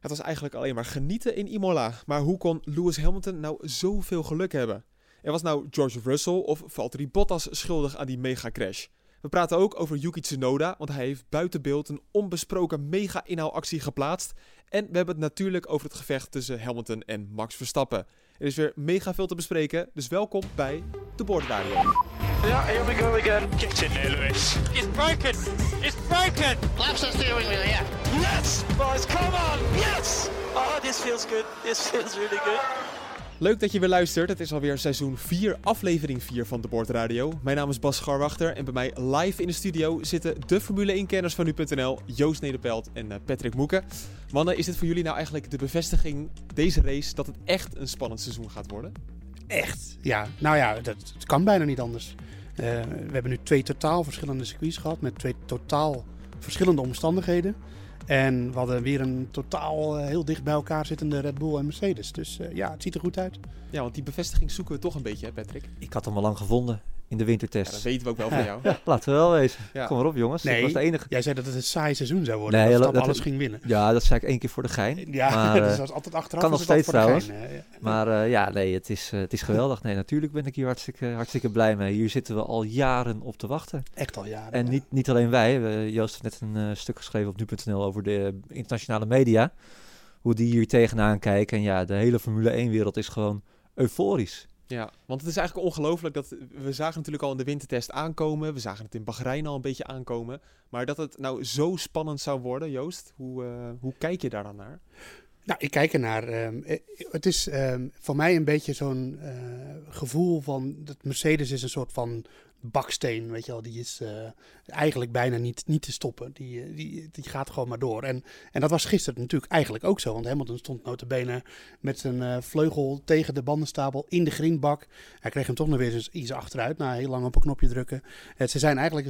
Het was eigenlijk alleen maar genieten in Imola. Maar hoe kon Lewis Hamilton nou zoveel geluk hebben? Er was nou George Russell of Valtteri Bottas schuldig aan die mega-crash? We praten ook over Yuki Tsunoda, want hij heeft buiten beeld een onbesproken mega-inhaalactie geplaatst. En we hebben het natuurlijk over het gevecht tussen Hamilton en Max Verstappen. Er is weer mega veel te bespreken, dus welkom bij de Boordradio. Yeah, here we go again. Get in there, Lewis. It's broken! It's broken! Laps the steering wheel, yeah. Yes, boys, come on. Yes. Oh, this feels good. This feels really good. Leuk dat je weer luistert. Het is alweer seizoen 4, aflevering 4 van de Boordradio. Mijn naam is Bas Scharwachter en bij mij live in de studio zitten de Formule 1-kenners van nu.nl, Joost Nederpelt en Patrick Moeken. Mannen, is dit voor jullie nou eigenlijk de bevestiging, deze race, dat het echt een spannend seizoen gaat worden? Echt? Ja, nou ja, dat kan bijna niet anders. We hebben nu 2 totaal verschillende circuits gehad met 2 totaal verschillende omstandigheden. En we hadden weer een totaal heel dicht bij elkaar zittende Red Bull en Mercedes. Dus ja, het ziet er goed uit. Ja, want die bevestiging zoeken we toch een beetje, hè Patrick? Ik had hem al lang gevonden in de wintertest. Ja, dat weten we ook wel van jou. Ja, laten we wel wezen. Ja. Kom maar op, jongens. Nee, ik was de enige. jij zei dat het een saai seizoen zou worden. Nee, dat Verstappen dat alles ging winnen. Ja, dat zei ik 1 keer voor de gein. Ja, maar, dat was altijd achteraf. kan nog was het steeds voor de trouwens. gein, ja. Maar ja, nee, het is geweldig. Nee, natuurlijk ben ik hier hartstikke blij mee. Hier zitten we al jaren op te wachten. Echt al jaren. En ja. niet alleen wij. Joost heeft net een stuk geschreven op nu.nl over de internationale media. Hoe die hier tegenaan kijken. En ja, de hele Formule 1-wereld is gewoon euforisch. Ja, want het is eigenlijk ongelooflijk dat we zagen natuurlijk al in de wintertest aankomen. We zagen het in Bahrein al een beetje aankomen. Maar dat het nou zo spannend zou worden, Joost, hoe kijk je daar dan naar? Nou, ik kijk ernaar. Het is voor mij een beetje zo'n gevoel van dat Mercedes is een soort van baksteen, weet je wel. Die is eigenlijk bijna niet te stoppen. Die gaat gewoon maar door. En dat was gisteren natuurlijk eigenlijk ook zo. Want Hamilton stond nota bene met zijn vleugel tegen de bandenstapel in de grindbak. Hij kreeg hem toch nog weer eens iets achteruit na heel lang op een knopje drukken. Ze zijn eigenlijk een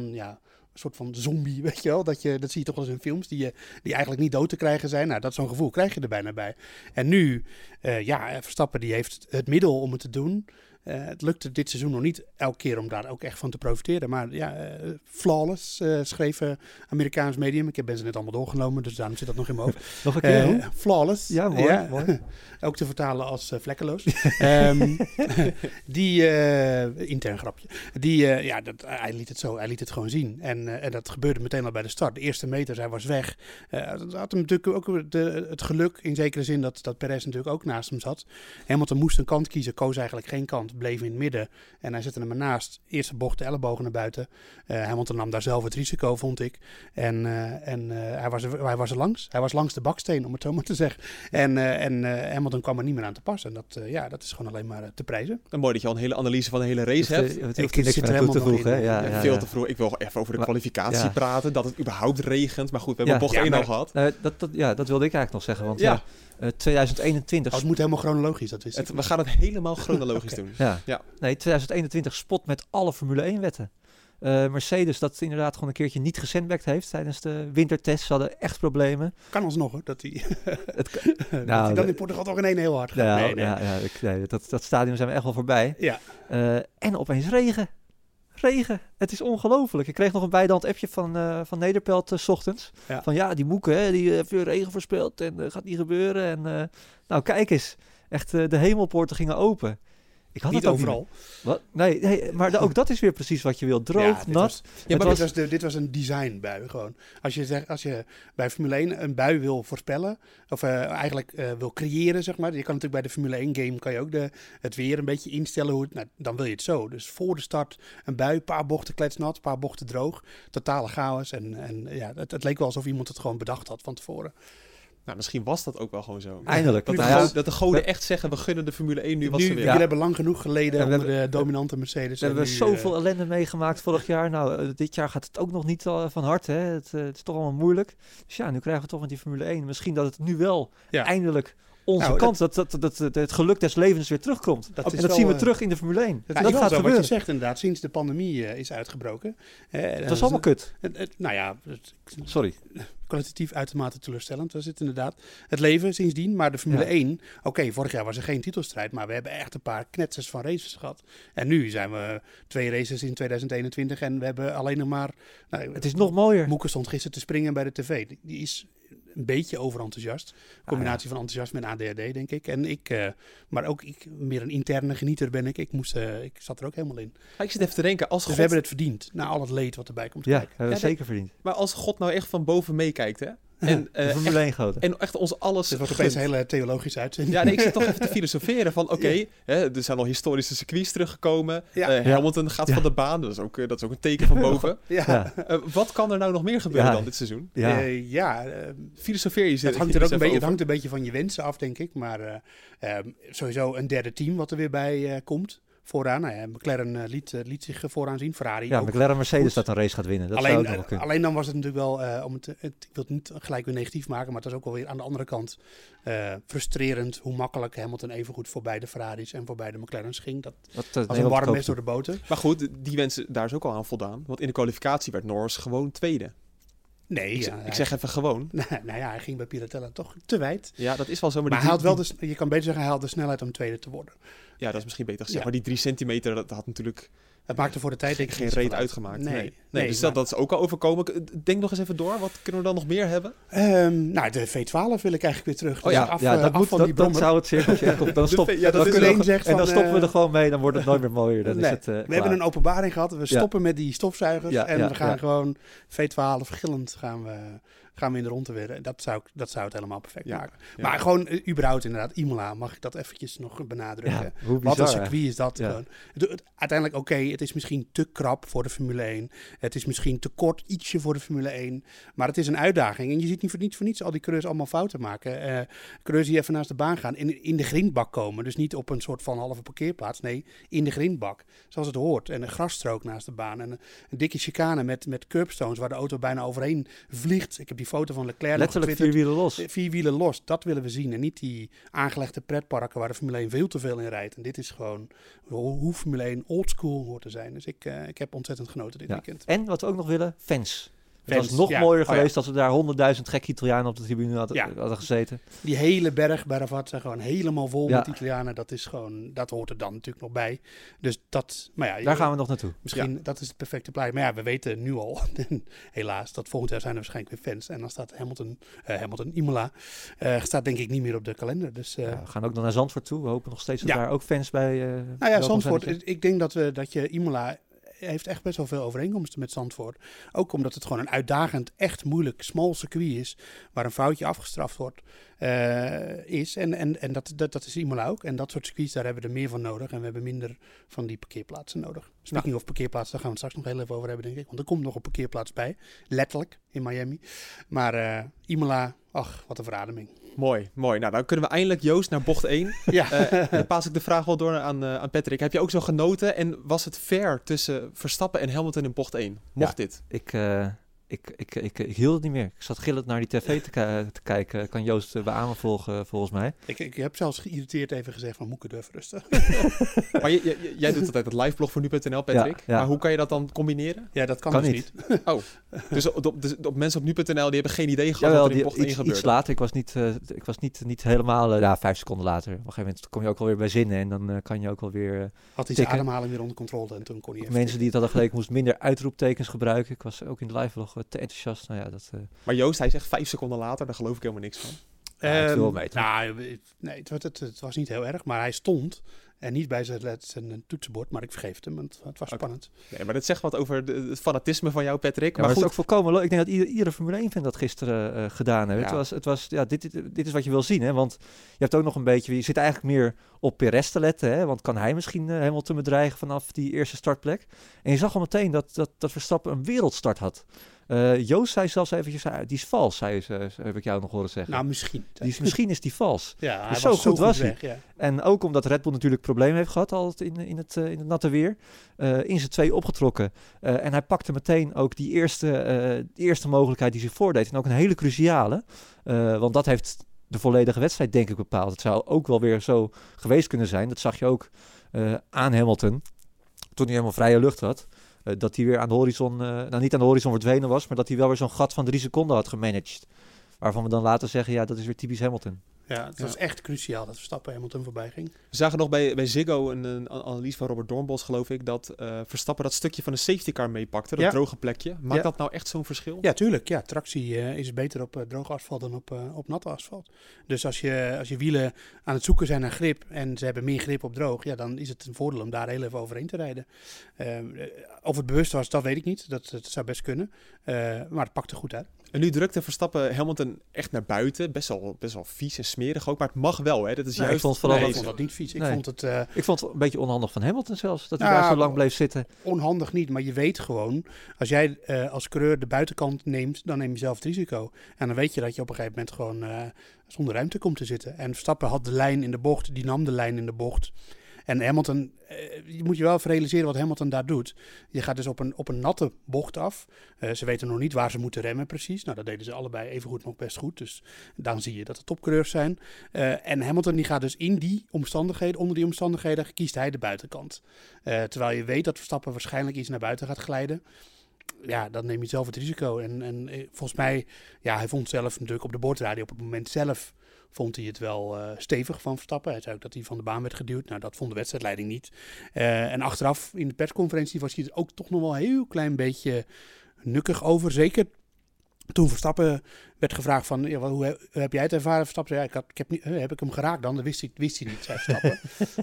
soort van zombie, weet je wel. Dat zie je toch wel eens in films, die eigenlijk niet dood te krijgen zijn. Nou, zo'n gevoel krijg je er bijna bij. En nu, Verstappen die heeft het middel om het te doen. Het lukte dit seizoen nog niet elke keer om daar ook echt van te profiteren. Maar ja, flawless, schreef Amerikaans medium. Ik ben ze net allemaal doorgenomen, dus daarom zit dat nog in mijn hoofd. Nog een keer? Flawless. Ja, mooi. Mooi. Ook te vertalen als vlekkeloos. Intern grapje. Hij liet het gewoon zien. En dat gebeurde meteen al bij de start. De eerste meters, hij was weg. Dat had hem natuurlijk ook het geluk, in zekere zin, dat Perez natuurlijk ook naast hem zat. Hamilton moest een kant kiezen, koos eigenlijk geen kant. Bleef in het midden en hij zette hem ernaast. Eerste bocht, de ellebogen naar buiten. Hamilton nam daar zelf het risico, vond ik. En hij was er langs. Hij was langs de baksteen, om het zo maar te zeggen. En Hamilton kwam er niet meer aan te passen. En dat is gewoon alleen maar te prijzen. Dan mooi dat je al een hele analyse van de hele race hebt. Ik niks meer toe te voegen. Veel te vroeg. Ik wil even over de kwalificatie praten. Dat het überhaupt regent. Maar goed, we hebben bocht 1 al gehad. Dat wilde ik eigenlijk nog zeggen. Want 2021... Het moet helemaal chronologisch, dat wist ik. We gaan het helemaal chronologisch doen. Ja. Nee, 2021 spot met alle Formule 1 wetten. Mercedes dat inderdaad gewoon een keertje niet gesandbagged heeft tijdens de wintertest. Ze hadden echt problemen. Kan alsnog hoor, dat hij dan in Portugal toch in één heel hard gaat. Dat stadium zijn we echt wel voorbij. Ja. En opeens regen. Het is ongelooflijk. Ik kreeg nog een bijdehand appje van Nederpelt 's ochtends. Ja. Van die Moeken, die heeft weer regen voorspeld en gaat niet gebeuren. En nou, kijk eens. Echt, de hemelpoorten gingen open. Ik had niet het overal. Wat? Nee, maar ook dat is weer precies wat je wil. Droog, nat. Dit was een designbui gewoon. Als je bij Formule 1 een bui wil voorspellen, of wil creëren, zeg maar. Je kan natuurlijk bij de Formule 1 game kan je ook het weer een beetje instellen. Dan wil je het zo. Dus voor de start een bui, paar bochten kletsnat, paar bochten droog. Totale chaos. En het leek wel alsof iemand het gewoon bedacht had van tevoren. Nou, misschien was dat ook wel gewoon zo. Eindelijk. Dat de goden echt zeggen, we gunnen de Formule 1 nu wat ze willen. Jullie hebben lang genoeg geleden onder de dominante Mercedes. We hebben zoveel ellende meegemaakt vorig jaar. Nou, dit jaar gaat het ook nog niet van harte. Hè? Het is toch allemaal moeilijk. Dus ja, nu krijgen we toch met die Formule 1. Misschien dat het nu wel eindelijk onze kans, dat het geluk des levens weer terugkomt. Dat zien we terug in de Formule 1. Dat gaat gebeuren. Wat je zegt inderdaad, sinds de pandemie is uitgebroken. Het was allemaal kut. Sorry. Kwalitatief uitermate teleurstellend was het inderdaad. Het leven sindsdien, maar de Formule 1... Oké, vorig jaar was er geen titelstrijd, maar we hebben echt een paar knetsers van races gehad. En nu zijn we 2 races in 2021 en we hebben alleen nog maar... het is nog mooier. Moeke stond gisteren te springen bij de tv. Die is een beetje overenthousiast. Combinatie van enthousiasme en ADHD, denk ik. En maar ook meer een interne genieter ben ik. Ik zat er ook helemaal in. Ik zit even te denken, als Dus God... we hebben het verdiend, na al het leed wat erbij komt kijken. hebben we zeker verdiend. Maar als God nou echt van boven meekijkt, hè? En, De Formule 1 goden. en echt ons alles... Dit wordt opeens een hele theologische uitzending. Ja, nee, ik zit toch even te filosoferen van, er zijn al historische circuits teruggekomen. Ja. Hamilton gaat van de baan, dat is ook een teken van boven. Ja. Wat kan er nou nog meer gebeuren dan dit seizoen? Ja. Filosofeer je zit. Het hangt een beetje van je wensen af, denk ik. Maar sowieso een derde team wat er weer bij komt. Vooraan. McLaren liet zich vooraan zien. Ferrari ook. McLaren Mercedes dat een race gaat winnen. Dat zou ook nog wel kunnen. Alleen dan was het natuurlijk wel, ik wil het niet gelijk weer negatief maken, maar het was ook wel weer aan de andere kant frustrerend hoe makkelijk Hamilton evengoed voorbij de Ferraris en voorbij de McLaren's ging. Dat was een warm mes door de boter. Maar goed, die wensen, daar is ook al aan voldaan. Want in de kwalificatie werd Norris gewoon tweede. Nee, ik zeg even gewoon. Nou ja, hij ging bij Piratella toch te wijd. Ja, dat is wel zo. Maar hij had wel je kan beter zeggen, hij had de snelheid om tweede te worden. Ja, dat is misschien beter gezegd. Ja. Maar die 3 centimeter, dat had natuurlijk... Het maakte voor de tijd denk ik geen reet uitgemaakt. Nee, dus maar... dat is ook al overkomen. Denk nog eens even door. Wat kunnen we dan nog meer hebben? De V12 wil ik eigenlijk weer terug. Oh ja, Dus dat zou het cirkeltje komen. Dan stoppen we er gewoon mee. Dan wordt het nooit meer mooier. Dan is het, we hebben een openbaring gehad. We stoppen met die stofzuigers. We gaan gewoon V12 gillend gaan we in de ronde weer. Dat zou het helemaal perfect maken. Ja. Maar gewoon überhaupt inderdaad, Imola, mag ik dat eventjes nog benadrukken. Ja, bizar, wat een circuit is dat gewoon. Uiteindelijk het is misschien te krap voor de Formule 1. Het is misschien te kort ietsje voor de Formule 1. Maar het is een uitdaging. En je ziet niet voor niets al die coureurs allemaal fouten maken. Coureurs die even naast de baan gaan en in de grindbak komen. Dus niet op een soort van halve parkeerplaats. Nee, in de grindbak. Zoals het hoort. En een grasstrook naast de baan. En een dikke chicane met curbstones waar de auto bijna overheen vliegt. Ik heb die foto van Leclerc letterlijk 4 wielen los. 4 wielen los, dat willen we zien. En niet die aangelegde pretparken waar de Formule 1 veel te veel in rijdt. En dit is gewoon hoe Formule 1 oldschool hoort te zijn. Dus ik heb ontzettend genoten dit weekend. En wat we ook nog willen, fans. Het was nog mooier geweest als we daar 100.000 gekke Italianen op de tribune hadden gezeten. Die hele berg bij Ravazza gewoon helemaal vol met Italianen. Dat hoort er dan natuurlijk nog bij. Dus dat, maar daar gaan we nog naartoe. Misschien, dat is het perfecte plaatje. Maar we weten nu al, helaas, dat volgend jaar zijn er waarschijnlijk weer fans. En dan staat Hamilton Imola, staat denk ik niet meer op de kalender. Dus, we gaan ook nog naar Zandvoort toe. We hopen nog steeds dat daar ook fans bij... Zandvoort. Ik denk dat je Imola... heeft echt best wel veel overeenkomsten met Zandvoort. Ook omdat het gewoon een uitdagend, echt moeilijk, smal circuit is, waar een foutje afgestraft wordt, is. En dat is Imola ook. En dat soort circuits, daar hebben we er meer van nodig. En we hebben minder van die parkeerplaatsen nodig. Speaking of parkeerplaatsen, daar gaan we het straks nog heel even over hebben, denk ik. Want er komt nog een parkeerplaats bij. Letterlijk, in Miami. Maar Imola, ach, wat een verademing. Mooi. Nou, dan kunnen we eindelijk, Joost, naar bocht 1. Dan paas ik de vraag wel door aan Patrick. Heb je ook zo genoten en was het fair tussen Verstappen en Hamilton in bocht 1? Mocht dit? Ik hield het niet meer. Ik zat gillend naar die tv te kijken. Kan Joost beamen volgens mij. Ik heb zelfs geïrriteerd even gezegd van moet ik even rustig. Maar jij doet altijd het liveblog voor nu.nl, Patrick. Ja. Maar hoe kan je dat dan combineren? Ja, dat kan dus niet. Oh, dus op mensen op nu.nl die hebben geen idee gehad wat er in bocht 1 gebeurde. Iets later. Ik was niet helemaal... 5 seconden later. Op een gegeven moment kom je ook alweer bij zinnen. En dan kan je ook alweer... Had hij zijn ademhaling weer onder controle en toen kon hij even... Mensen die het hadden gelezen moesten minder uitroeptekens gebruiken. Ik was ook in de liveblog te enthousiast. Nou ja, Maar Joost, hij zegt 5 seconden later, daar geloof ik helemaal niks van. Het viel wel mee. Nee, het was niet heel erg, maar hij stond en niet bij zijn toetsenbord, maar ik vergeef het hem, want het was spannend. Nee, maar dat zegt wat over het fanatisme van jou, Patrick. Maar goed. Het is ook volkomen leuk. Ik denk dat iedere Formule 1 fan dat gisteren gedaan heeft. Ja. Dit is wat je wil zien, hè? Want je hebt ook nog een beetje, je zit eigenlijk meer op Perez te letten, hè? Want kan hij misschien Hamilton bedreigen vanaf die eerste startplek? En je zag al meteen dat Verstappen een wereldstart had. Joost zei zelfs eventjes, die is vals, heb ik jou nog horen zeggen. Nou, misschien. Misschien is die vals. Ja, dus zo goed was weg, hij. Ja. En ook omdat Red Bull natuurlijk problemen heeft gehad altijd in het natte weer. In zijn 2 opgetrokken. En hij pakte meteen ook die eerste mogelijkheid die zich voordeed. En ook een hele cruciale. Want dat heeft de volledige wedstrijd denk ik bepaald. Het zou ook wel weer zo geweest kunnen zijn. Dat zag je ook aan Hamilton. Toen hij helemaal vrije lucht had. Dat hij weer aan de horizon, niet aan de horizon verdwenen was, maar dat hij wel weer zo'n gat van 3 seconden had gemanaged. Waarvan we dan later zeggen, ja, dat is weer typisch Hamilton. Ja, het was echt cruciaal dat Verstappen Hamilton voorbij ging. We zagen nog bij Ziggo een analyse van Robert Doornbos, geloof ik, dat Verstappen dat stukje van de safety car meepakte, dat droge plekje. Maakt dat nou echt zo'n verschil? Ja, tuurlijk. Ja, tractie is beter op droog asfalt dan op natte asfalt. Dus als je wielen aan het zoeken zijn naar grip en ze hebben meer grip op droog, ja, dan is het een voordeel om daar heel even overheen te rijden. Of het bewust was, dat weet ik niet. Dat zou best kunnen. Maar het pakte goed uit. En nu drukte Verstappen Hamilton echt naar buiten. Best wel vies en smerig ook. Maar het mag wel, hè? Dat is juist... Ik vond het dat niet vies. Ik vond het een beetje onhandig van Hamilton zelfs. Dat hij daar zo lang bleef zitten. Onhandig niet, maar je weet gewoon... Als jij als coureur de buitenkant neemt, dan neem je zelf het risico. En dan weet je dat je op een gegeven moment gewoon zonder ruimte komt te zitten. En Verstappen had de lijn in de bocht. Die nam de lijn in de bocht. En Hamilton, je moet je wel even realiseren wat Hamilton daar doet. Je gaat dus op een natte bocht af. Ze weten nog niet waar ze moeten remmen precies. Nou, dat deden ze allebei evengoed nog best goed. Dus dan zie je dat het topcoureurs zijn. En Hamilton die gaat dus in die omstandigheden, onder die omstandigheden, kiest hij de buitenkant. Terwijl je weet dat Verstappen waarschijnlijk iets naar buiten gaat glijden. Ja, dan neem je zelf het risico. En volgens mij, ja, hij vond zelf natuurlijk op de boordradio op het moment zelf... vond hij het wel stevig van Verstappen. Hij zei ook dat hij van de baan werd geduwd. Nou, dat vond de wedstrijdleiding niet. En achteraf in de persconferentie was hij er ook toch nog wel een heel klein beetje nukkig over. Zeker toen Verstappen werd gevraagd van, ja, hoe heb jij het ervaren? Verstappen zei, heb ik hem geraakt dan? Dat wist hij niet, zei Verstappen.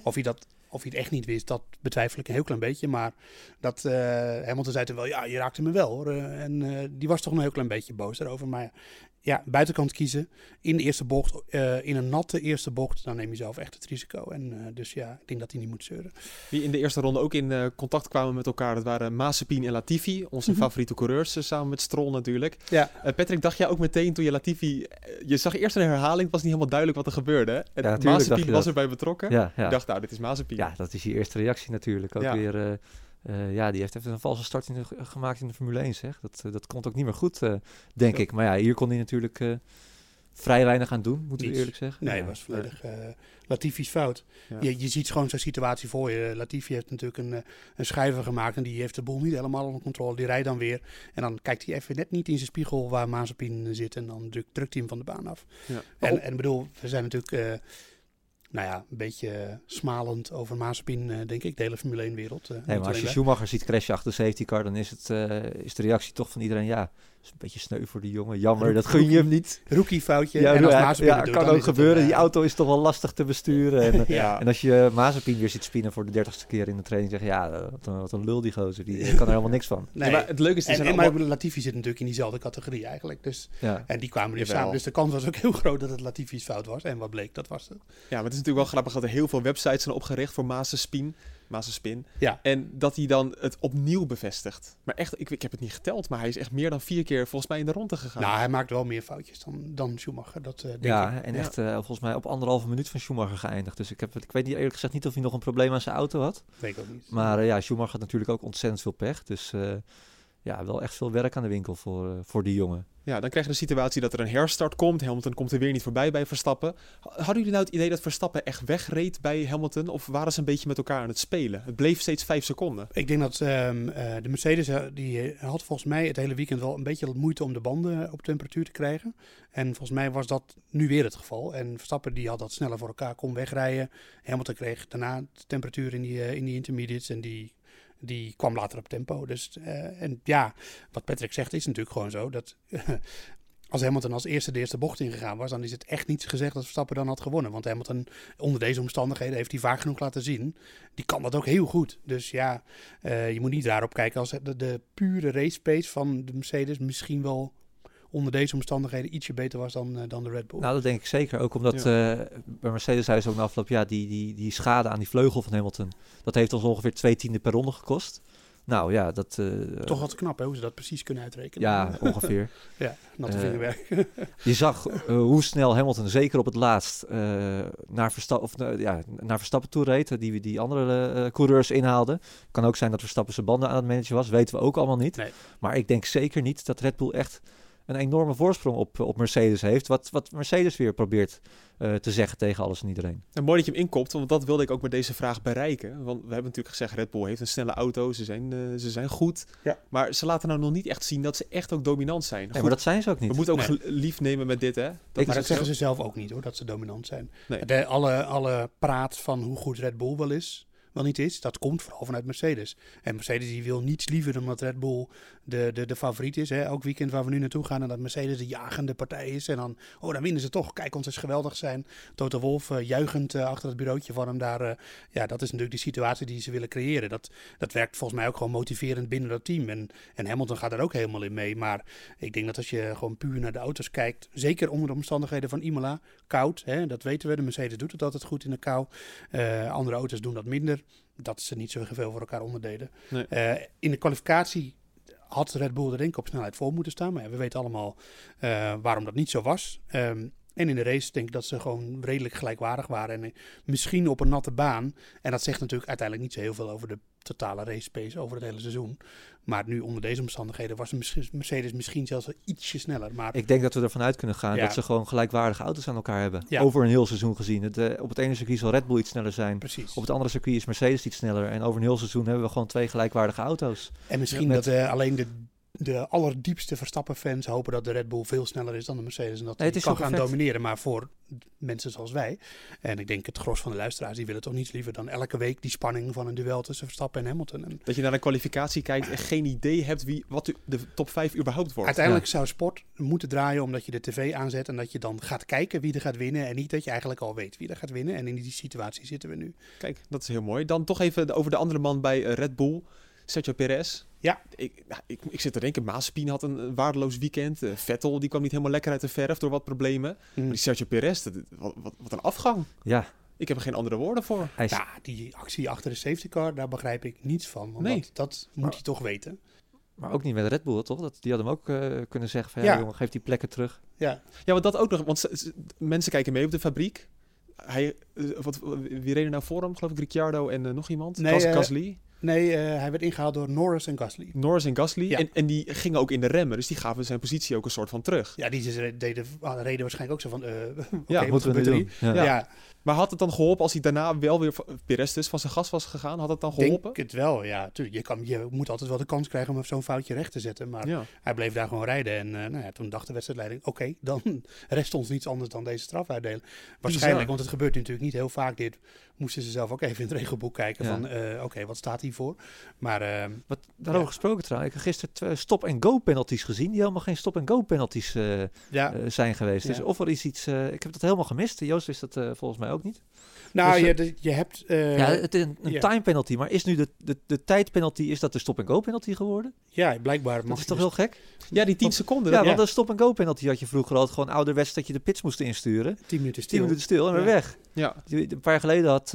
Of hij het echt niet wist, dat betwijfel ik een heel klein beetje. Maar dat Hamilton zei toen wel, ja, je raakte me wel hoor. Die was toch een heel klein beetje boos daarover. Maar ja, buitenkant kiezen in de eerste bocht, in een natte eerste bocht, dan neem je zelf echt het risico. En dus ja, ik denk dat hij niet moet zeuren. Die in de eerste ronde ook in contact kwamen met elkaar, dat waren Mazepin en Latifi, onze favoriete coureurs, samen met Stroll natuurlijk. Ja. Patrick, dacht jij ook meteen toen je Latifi... Je zag eerst een herhaling, het was niet helemaal duidelijk wat er gebeurde. Hè? Ja, Mazepin was erbij betrokken. Ja. Ik dacht, nou, dit is Mazepin. Ja, dat is je eerste reactie natuurlijk. Ook weer... die heeft even een valse start gemaakt in de Formule 1, zeg. Dat komt ook niet meer goed, denk ik. Maar ja, hier kon hij natuurlijk vrij weinig aan doen, moeten we eerlijk zeggen. Nee, het was volledig Latifi's fout. Ja. Je ziet gewoon zijn situatie voor je. Latifi heeft natuurlijk een schijver gemaakt en die heeft de boel niet helemaal onder controle. Die rijdt dan weer en dan kijkt hij even net niet in zijn spiegel waar Mazepin zit en dan drukt hij hem van de baan af. Ja. En bedoel, we zijn natuurlijk... een beetje smalend over Mazepin, denk ik, de hele Formule 1-wereld. Maar als je Schumacher ziet crashen achter de safety car, dan is de reactie toch van iedereen, ja, is een beetje sneu voor die jongen. Jammer, dat gun je hem niet. Rookie foutje. Ja, en als Mazepin het doet, kan ook gebeuren. Die auto is toch wel lastig te besturen. En als je Mazepin weer ziet spinnen voor de 30ste keer in de training, zeg je, ja, wat een lul die gozer. Die kan er helemaal niks van. Nee, maar het leuke is... Maar Latifi zit natuurlijk in diezelfde categorie eigenlijk. Dus, en die kwamen nu samen. Dus de kans was ook heel groot dat het Latifi's fout was. En wat bleek, dat was het. Ja, maar het is natuurlijk wel grappig dat er heel veel websites zijn opgericht voor Mazepin. Ja. En dat hij dan het opnieuw bevestigt. Maar echt, ik heb het niet geteld, maar hij is echt meer dan 4 keer volgens mij in de ronde gegaan. Nou, hij maakt wel meer foutjes dan Schumacher. Dat denk ik. En echt volgens mij op 1,5 minuut van Schumacher geëindigd. Dus ik weet niet eerlijk gezegd niet of hij nog een probleem aan zijn auto had. Weet ik ook niet. Maar Schumacher had natuurlijk ook ontzettend veel pech. Dus wel echt veel werk aan de winkel voor die jongen. Ja, dan krijg je de situatie dat er een herstart komt. Hamilton komt er weer niet voorbij bij Verstappen. Hadden jullie nou het idee dat Verstappen echt wegreed bij Hamilton? Of waren ze een beetje met elkaar aan het spelen? Het bleef steeds 5 seconden. Ik denk dat de Mercedes, die had volgens mij het hele weekend wel een beetje moeite om de banden op temperatuur te krijgen. En volgens mij was dat nu weer het geval. En Verstappen die had dat sneller voor elkaar, kon wegrijden. Hamilton kreeg daarna de temperatuur in die intermediates en die kwam later op tempo. Dus, en ja, wat Patrick zegt is natuurlijk gewoon zo. Dat als Hamilton als eerste de eerste bocht ingegaan was, dan is het echt niet gezegd dat Verstappen dan had gewonnen. Want Hamilton, onder deze omstandigheden, heeft hij vaak genoeg laten zien. Die kan dat ook heel goed. Dus ja, je moet niet daarop kijken als de pure race pace van de Mercedes misschien wel onder deze omstandigheden ietsje beter was dan de Red Bull. Nou, dat denk ik zeker. Ook omdat bij Mercedes zei ze ook na afloop, ja, die schade aan die vleugel van Hamilton, dat heeft ons ongeveer 2/10 per ronde gekost. Nou ja, dat... Toch wat knap, hè, hoe ze dat precies kunnen uitrekenen. Ja, ongeveer. Ja, natte vingerwerk. Je zag hoe snel Hamilton, zeker op het laatst, naar Verstappen toe reed. Die andere coureurs inhaalde. Kan ook zijn dat Verstappen zijn banden aan het managen was. Weten we ook allemaal niet. Nee. Maar ik denk zeker niet dat Red Bull echt een enorme voorsprong op Mercedes heeft. Wat Mercedes weer probeert te zeggen tegen alles en iedereen. En mooi dat je hem inkopt, want dat wilde ik ook met deze vraag bereiken. Want we hebben natuurlijk gezegd, Red Bull heeft een snelle auto, ze zijn goed. Ja. Maar ze laten nou nog niet echt zien dat ze echt ook dominant zijn. Nee, maar dat zijn ze ook niet. We moeten ook lief nemen met dit, hè? Maar dat zeggen ze zelf ook niet, hoor, dat ze dominant zijn. Nee. Alle praat van hoe goed Red Bull wel niet is, dat komt vooral vanuit Mercedes. En Mercedes die wil niets liever dan dat Red Bull de favoriet is. Hè? Elk weekend waar we nu naartoe gaan en dat Mercedes de jagende partij is. En dan winnen ze toch. Kijk, ons is geweldig zijn. Toto Wolff juichend achter het bureautje van hem daar. Dat is natuurlijk die situatie die ze willen creëren. Dat werkt volgens mij ook gewoon motiverend binnen dat team. En Hamilton gaat er ook helemaal in mee. Maar ik denk dat als je gewoon puur naar de auto's kijkt, zeker onder de omstandigheden van Imola, koud, hè, dat weten we. De Mercedes doet het altijd goed in de kou. Andere auto's doen dat minder. Dat ze niet zo veel voor elkaar onderdeden. Nee. In de kwalificatie had Red Bull er denk ik op snelheid voor moeten staan. Maar we weten allemaal waarom dat niet zo was. En in de race denk ik dat ze gewoon redelijk gelijkwaardig waren. En misschien op een natte baan. En dat zegt natuurlijk uiteindelijk niet zo heel veel over de totale race pace over het hele seizoen. Maar nu onder deze omstandigheden was Mercedes misschien zelfs wel ietsje sneller. Maar ik denk dat we ervan uit kunnen gaan dat ze gewoon gelijkwaardige auto's aan elkaar hebben. Ja. Over een heel seizoen gezien. Op het ene circuit zal Red Bull iets sneller zijn. Precies. Op het andere circuit is Mercedes iets sneller. En over een heel seizoen hebben we gewoon 2 gelijkwaardige auto's. En misschien dat alleen de allerdiepste Verstappen-fans hopen dat de Red Bull veel sneller is dan de Mercedes. En dat die kan gaan domineren. Maar voor mensen zoals wij, en ik denk het gros van de luisteraars, die willen toch niets liever dan elke week die spanning van een duel tussen Verstappen en Hamilton. En dat je naar de kwalificatie kijkt en geen idee hebt wat de top 5 überhaupt wordt. Uiteindelijk zou sport moeten draaien omdat je de tv aanzet en dat je dan gaat kijken wie er gaat winnen. En niet dat je eigenlijk al weet wie er gaat winnen. En in die situatie zitten we nu. Kijk, dat is heel mooi. Dan toch even over de andere man bij Red Bull. Sergio Perez. Ja. Ik zit te denken, Mazepin had een waardeloos weekend. Vettel, die kwam niet helemaal lekker uit de verf door wat problemen. Maar die Sergio Perez, wat een afgang. Ja. Ik heb er geen andere woorden voor. Ja, die actie achter de safety car, daar begrijp ik niets van. Want dat moet hij toch weten. Maar ook niet met Red Bull, toch? Die hadden hem ook kunnen zeggen van, jongen, geef die plekken terug. Ja, want dat ook nog. Want mensen kijken mee op de fabriek. Wie reden nou voor hem? Geloof ik Ricciardo en nog iemand? Gasly? Nee, hij werd ingehaald door Norris en Gasly. Ja. En die gingen ook in de remmen. Dus die gaven zijn positie ook een soort van terug. Ja, die reden waarschijnlijk ook zo van... moeten we nu doen? Ja. Maar had het dan geholpen als hij daarna wel weer Perez dus van zijn gas was gegaan? Had het dan geholpen? Ik denk het wel, ja. Tuurlijk, je moet altijd wel de kans krijgen om zo'n foutje recht te zetten. Maar hij bleef daar gewoon rijden. En toen dacht de wedstrijdleiding, oké, dan rest ons niets anders dan deze straf uitdelen. Waarschijnlijk, want het gebeurt natuurlijk niet heel vaak dit. Moesten ze zelf ook even in het regelboek kijken van, wat staat hiervoor? Maar... daarover gesproken trouwens. Ik heb gisteren stop-and-go penalties gezien, die helemaal geen stop-and-go penalties zijn geweest. Dus of er is iets... ik heb dat helemaal gemist. Joost wist dat volgens mij ook niet. Nou, dus, je hebt... het is een time penalty, maar is nu de tijdpenalty, is dat de stop-and-go penalty geworden? Ja, blijkbaar. Dat is toch heel gek? Ja, die 10 seconden. Ja, want de stop-and-go penalty had je vroeger al gewoon ouderwets dat je de pits moest insturen. 10 minuten stil en weer weg. Ja. Een paar jaar geleden had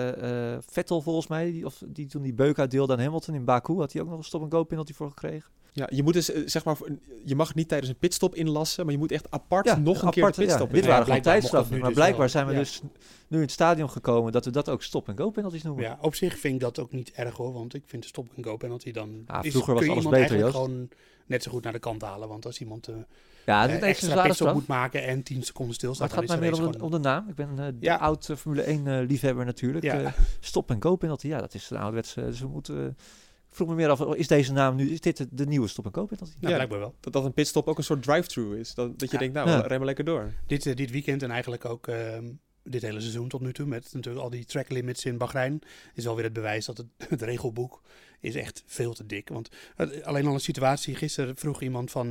Vettel volgens mij, die toen die beuk uitdeelde aan Hamilton in Baku, had hij ook nog een stop-and-go penalty voor gekregen. Ja, je moet dus je mag niet tijdens een pitstop inlassen, maar je moet echt apart nog een keer de pitstop in. Dit waren gewoon tijdstraffen, maar blijkbaar zijn we dus nu in het stadion gekomen dat we dat ook stop-and-go penalties noemen. Ja, op zich vind ik dat ook niet erg hoor, want ik vind de stop-and-go penalty dan... vroeger was alles beter, Joost. Gewoon net zo goed naar de kant halen, want als iemand extra pitstop moet maken en 10 seconden stilstaat... Maar het gaat mij meer om de naam. Ik ben oud Formule 1 liefhebber natuurlijk. Ja. Stop-and-go penalty, dat is een ouderwetse... Dus we moeten... Ik vroeg me meer af, is deze naam nu, is dit de nieuwe stop-and-go penalty? Ja, blijkbaar wel. Dat een pitstop ook een soort drive-through is. Dat je denkt, rem maar lekker door. Dit weekend en eigenlijk ook dit hele seizoen tot nu toe, met natuurlijk al die track limits in Bahrein, is alweer het bewijs dat het regelboek is echt veel te dik. Want alleen al een situatie, gisteren vroeg iemand van,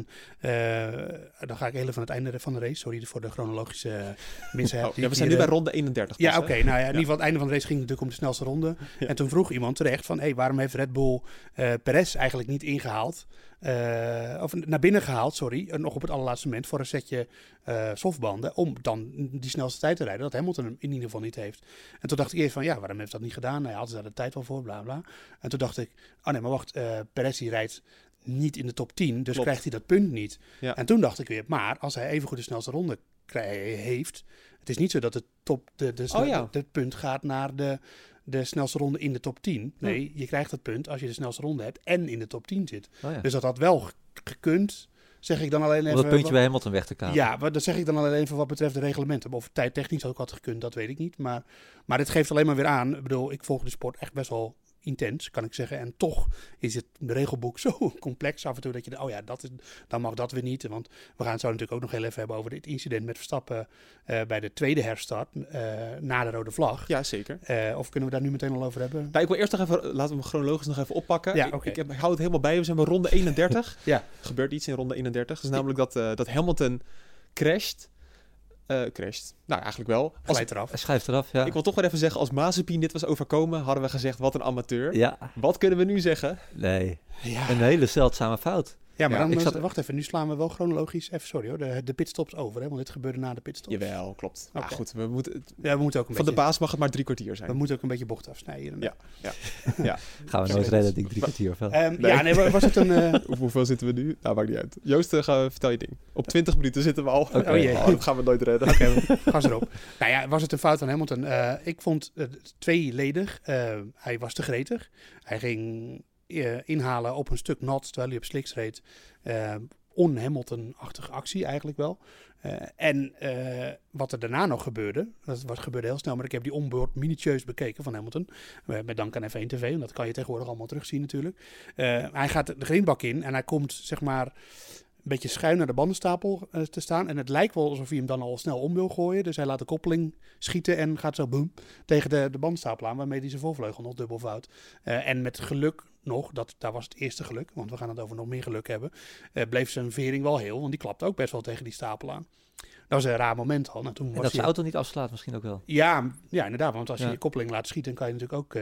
dan ga ik heel even aan het einde van de race, sorry voor de chronologische mishap. We zijn nu bij ronde 31. Ja, oké. In ieder geval het einde van de race ging natuurlijk om de snelste ronde. Ja. En toen vroeg iemand terecht van, waarom heeft Red Bull Perez eigenlijk niet ingehaald? Of naar binnen gehaald, nog op het allerlaatste moment voor een setje softbanden, om dan die snelste tijd te rijden, dat Hamilton hem in ieder geval niet heeft. En toen dacht ik eerst van, waarom heeft dat niet gedaan? Nou, hadden ze daar de tijd wel voor, bla bla. En toen dacht ik, maar wacht, Perez die rijdt niet in de top 10, dus krijgt hij dat punt niet. Ja. En toen dacht ik weer, maar als hij evengoed de snelste ronde heeft, het is niet zo dat het punt gaat naar de snelste ronde in de top 10. Nee, je krijgt het punt als je de snelste ronde hebt en in de top 10 zit. Oh ja. Dus dat had wel gekund zeg ik dan alleen even... Om dat puntje bij Hamilton weg te kapen. Ja, dat zeg ik dan alleen even wat betreft de reglementen. Of het tijdtechnisch ook had gekund, dat weet ik niet. Maar dit geeft alleen maar weer aan. Ik bedoel, ik volg de sport echt best wel intens, kan ik zeggen. En toch is het regelboek zo complex af en toe dat je... dan mag dat weer niet. Want we gaan het zo natuurlijk ook nog heel even hebben over dit incident met Verstappen bij de tweede herstart na de rode vlag. Ja, zeker. Of kunnen we daar nu meteen al over hebben? Nou, ik wil eerst nog even, laten we hem chronologisch nog even oppakken. Ja, okay. Ik hou het helemaal bij. We zijn bij ronde 31. Ja. Er gebeurt iets in ronde 31. Dat is namelijk dat Hamilton crasht. Nou, eigenlijk wel. Glijdt eraf. Hij schuift eraf, ja. Ik wil toch wel even zeggen, als Mazepin dit was overkomen, hadden we gezegd, wat een amateur. Ja. Wat kunnen we nu zeggen? Nee, Ja. een hele zeldzame fout. Ja, maar Ja, dan wacht even. Nu slaan we wel chronologisch even, sorry hoor, de pitstops over. Hè, want dit gebeurde na de pitstops. Jawel, klopt. Okay. Maar goed, we moeten ook een van de baas mag het maar 3 kwartier zijn. We moeten ook een beetje bocht afsnijden. Ja. Gaan we nooit redden, denk ik, 3 kwartier of wel. Nee. Was het een... Hoeveel zitten we nu? Nou, maakt niet uit. Joost, vertel je ding. Op 20 minuten zitten we al. Okay. Oh jee. Dat gaan we nooit redden. Oké, gas erop. Nou ja, was het een fout van Hamilton? Ik vond het tweeledig. Hij was te gretig. Hij ging inhalen op een stuk nat, terwijl hij op slicks reed. On-Hamilton-achtige actie eigenlijk wel. En wat er daarna nog gebeurde, gebeurde heel snel, maar ik heb die onboard minutieus bekeken van Hamilton. Met dank aan F1 TV, en dat kan je tegenwoordig allemaal terugzien natuurlijk. Hij gaat de grindbak in en hij komt zeg maar een beetje schuin naar de bandenstapel te staan. En het lijkt wel alsof hij hem dan al snel om wil gooien. Dus hij laat de koppeling schieten en gaat zo boem tegen de bandenstapel aan, waarmee hij zijn voorvleugel nog dubbel vouwt. En met geluk nog, daar was het eerste geluk, want we gaan het over nog meer geluk hebben, bleef zijn vering wel heel, want die klapte ook best wel tegen die stapel aan. Dat was een raar moment al. Nou, toen en dat zijn auto niet afslaat misschien ook wel. Ja, inderdaad, want als je je koppeling laat schieten, kan je natuurlijk ook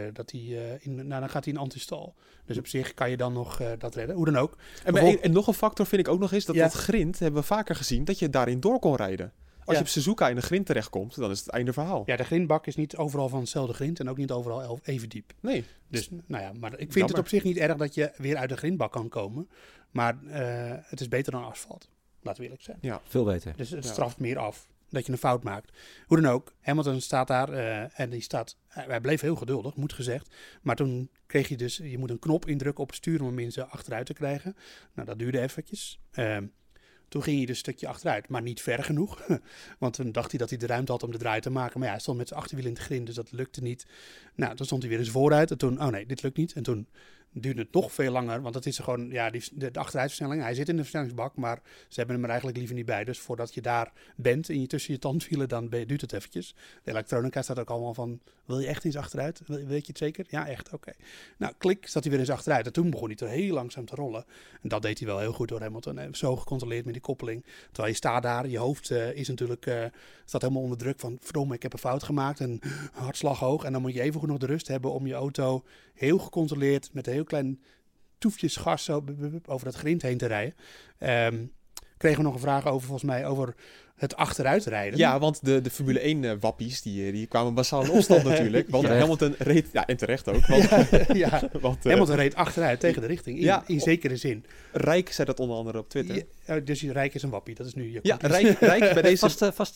dan gaat hij in antistal. Dus op zich kan je dan nog dat redden, hoe dan ook. En nog een factor vind ik ook nog eens, dat grind, hebben we vaker gezien, dat je daarin door kon rijden. Als je op Suzuka in de grind terechtkomt, dan is het einde verhaal. Ja, de grindbak is niet overal van hetzelfde grind en ook niet overal even diep. Nee. Dus, nou ja, maar ik vind het op zich niet erg dat je weer uit de grindbak kan komen. Maar het is beter dan asfalt, laten we eerlijk zijn. Ja, veel beter. Dus het straft meer af dat je een fout maakt. Hoe dan ook, Hamilton staat daar en hij bleef heel geduldig, moet gezegd. Maar toen kreeg je dus, je moet een knop indrukken op het stuur om hem in zijn achteruit te krijgen. Nou, dat duurde eventjes. Toen ging hij dus een stukje achteruit, maar niet ver genoeg. Want toen dacht hij dat hij de ruimte had om de draai te maken. Maar ja, hij stond met zijn achterwiel in het grind, dus dat lukte niet. Nou, toen stond hij weer eens vooruit. En toen, oh nee, dit lukt niet. En toen duurde het nog veel langer, want dat is gewoon, ja, de achteruitversnelling. Hij zit in de versnellingsbak, maar ze hebben hem er eigenlijk liever niet bij. Dus voordat je daar bent en je tussen je tandwielen, dan duurt het eventjes. De elektronica staat ook allemaal van, wil je echt eens achteruit? Weet je het zeker? Ja, echt, oké. Nou, klik, staat hij weer eens achteruit. En toen begon hij toch heel langzaam te rollen. En dat deed hij wel heel goed door Hamilton. Zo gecontroleerd met die koppeling. Terwijl je staat daar, je hoofd is natuurlijk, staat helemaal onder druk van, verdomme, ik heb een fout gemaakt. En hartslag hoog. En dan moet je even goed nog de rust hebben om je auto heel gecontroleerd met een heel klein toefjes gas zo over dat grind heen te rijden. Kregen we nog een vraag over, volgens mij, over het achteruitrijden. Ja, want de Formule 1 wappies, die kwamen massaal in opstand natuurlijk. Want Hamilton reed, ja, en terecht ook. Want, Hamilton reed achteruit tegen de richting, in zekere zin. Rijk zei dat onder andere op Twitter. Dus Rijk is een wappie, dat is nu je Rijk bij deze...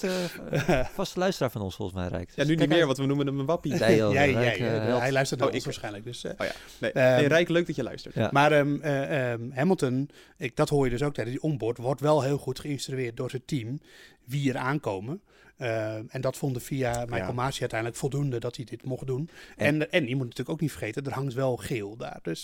Vaste luisteraar van ons, volgens mij, Rijk. Ja, nu niet meer, want we noemen hem een wappie. Hij luistert naar ons waarschijnlijk. Dus, Rijk, leuk dat je luistert. Ja. Maar Hamilton, dat hoor je dus ook tijdens die onboard, wordt wel heel goed geïnstrueerd door zijn team wie er aankomen. En dat vonden via Michael Masi uiteindelijk voldoende dat hij dit mocht doen. En je moet natuurlijk ook niet vergeten, er hangt wel geel daar. Dus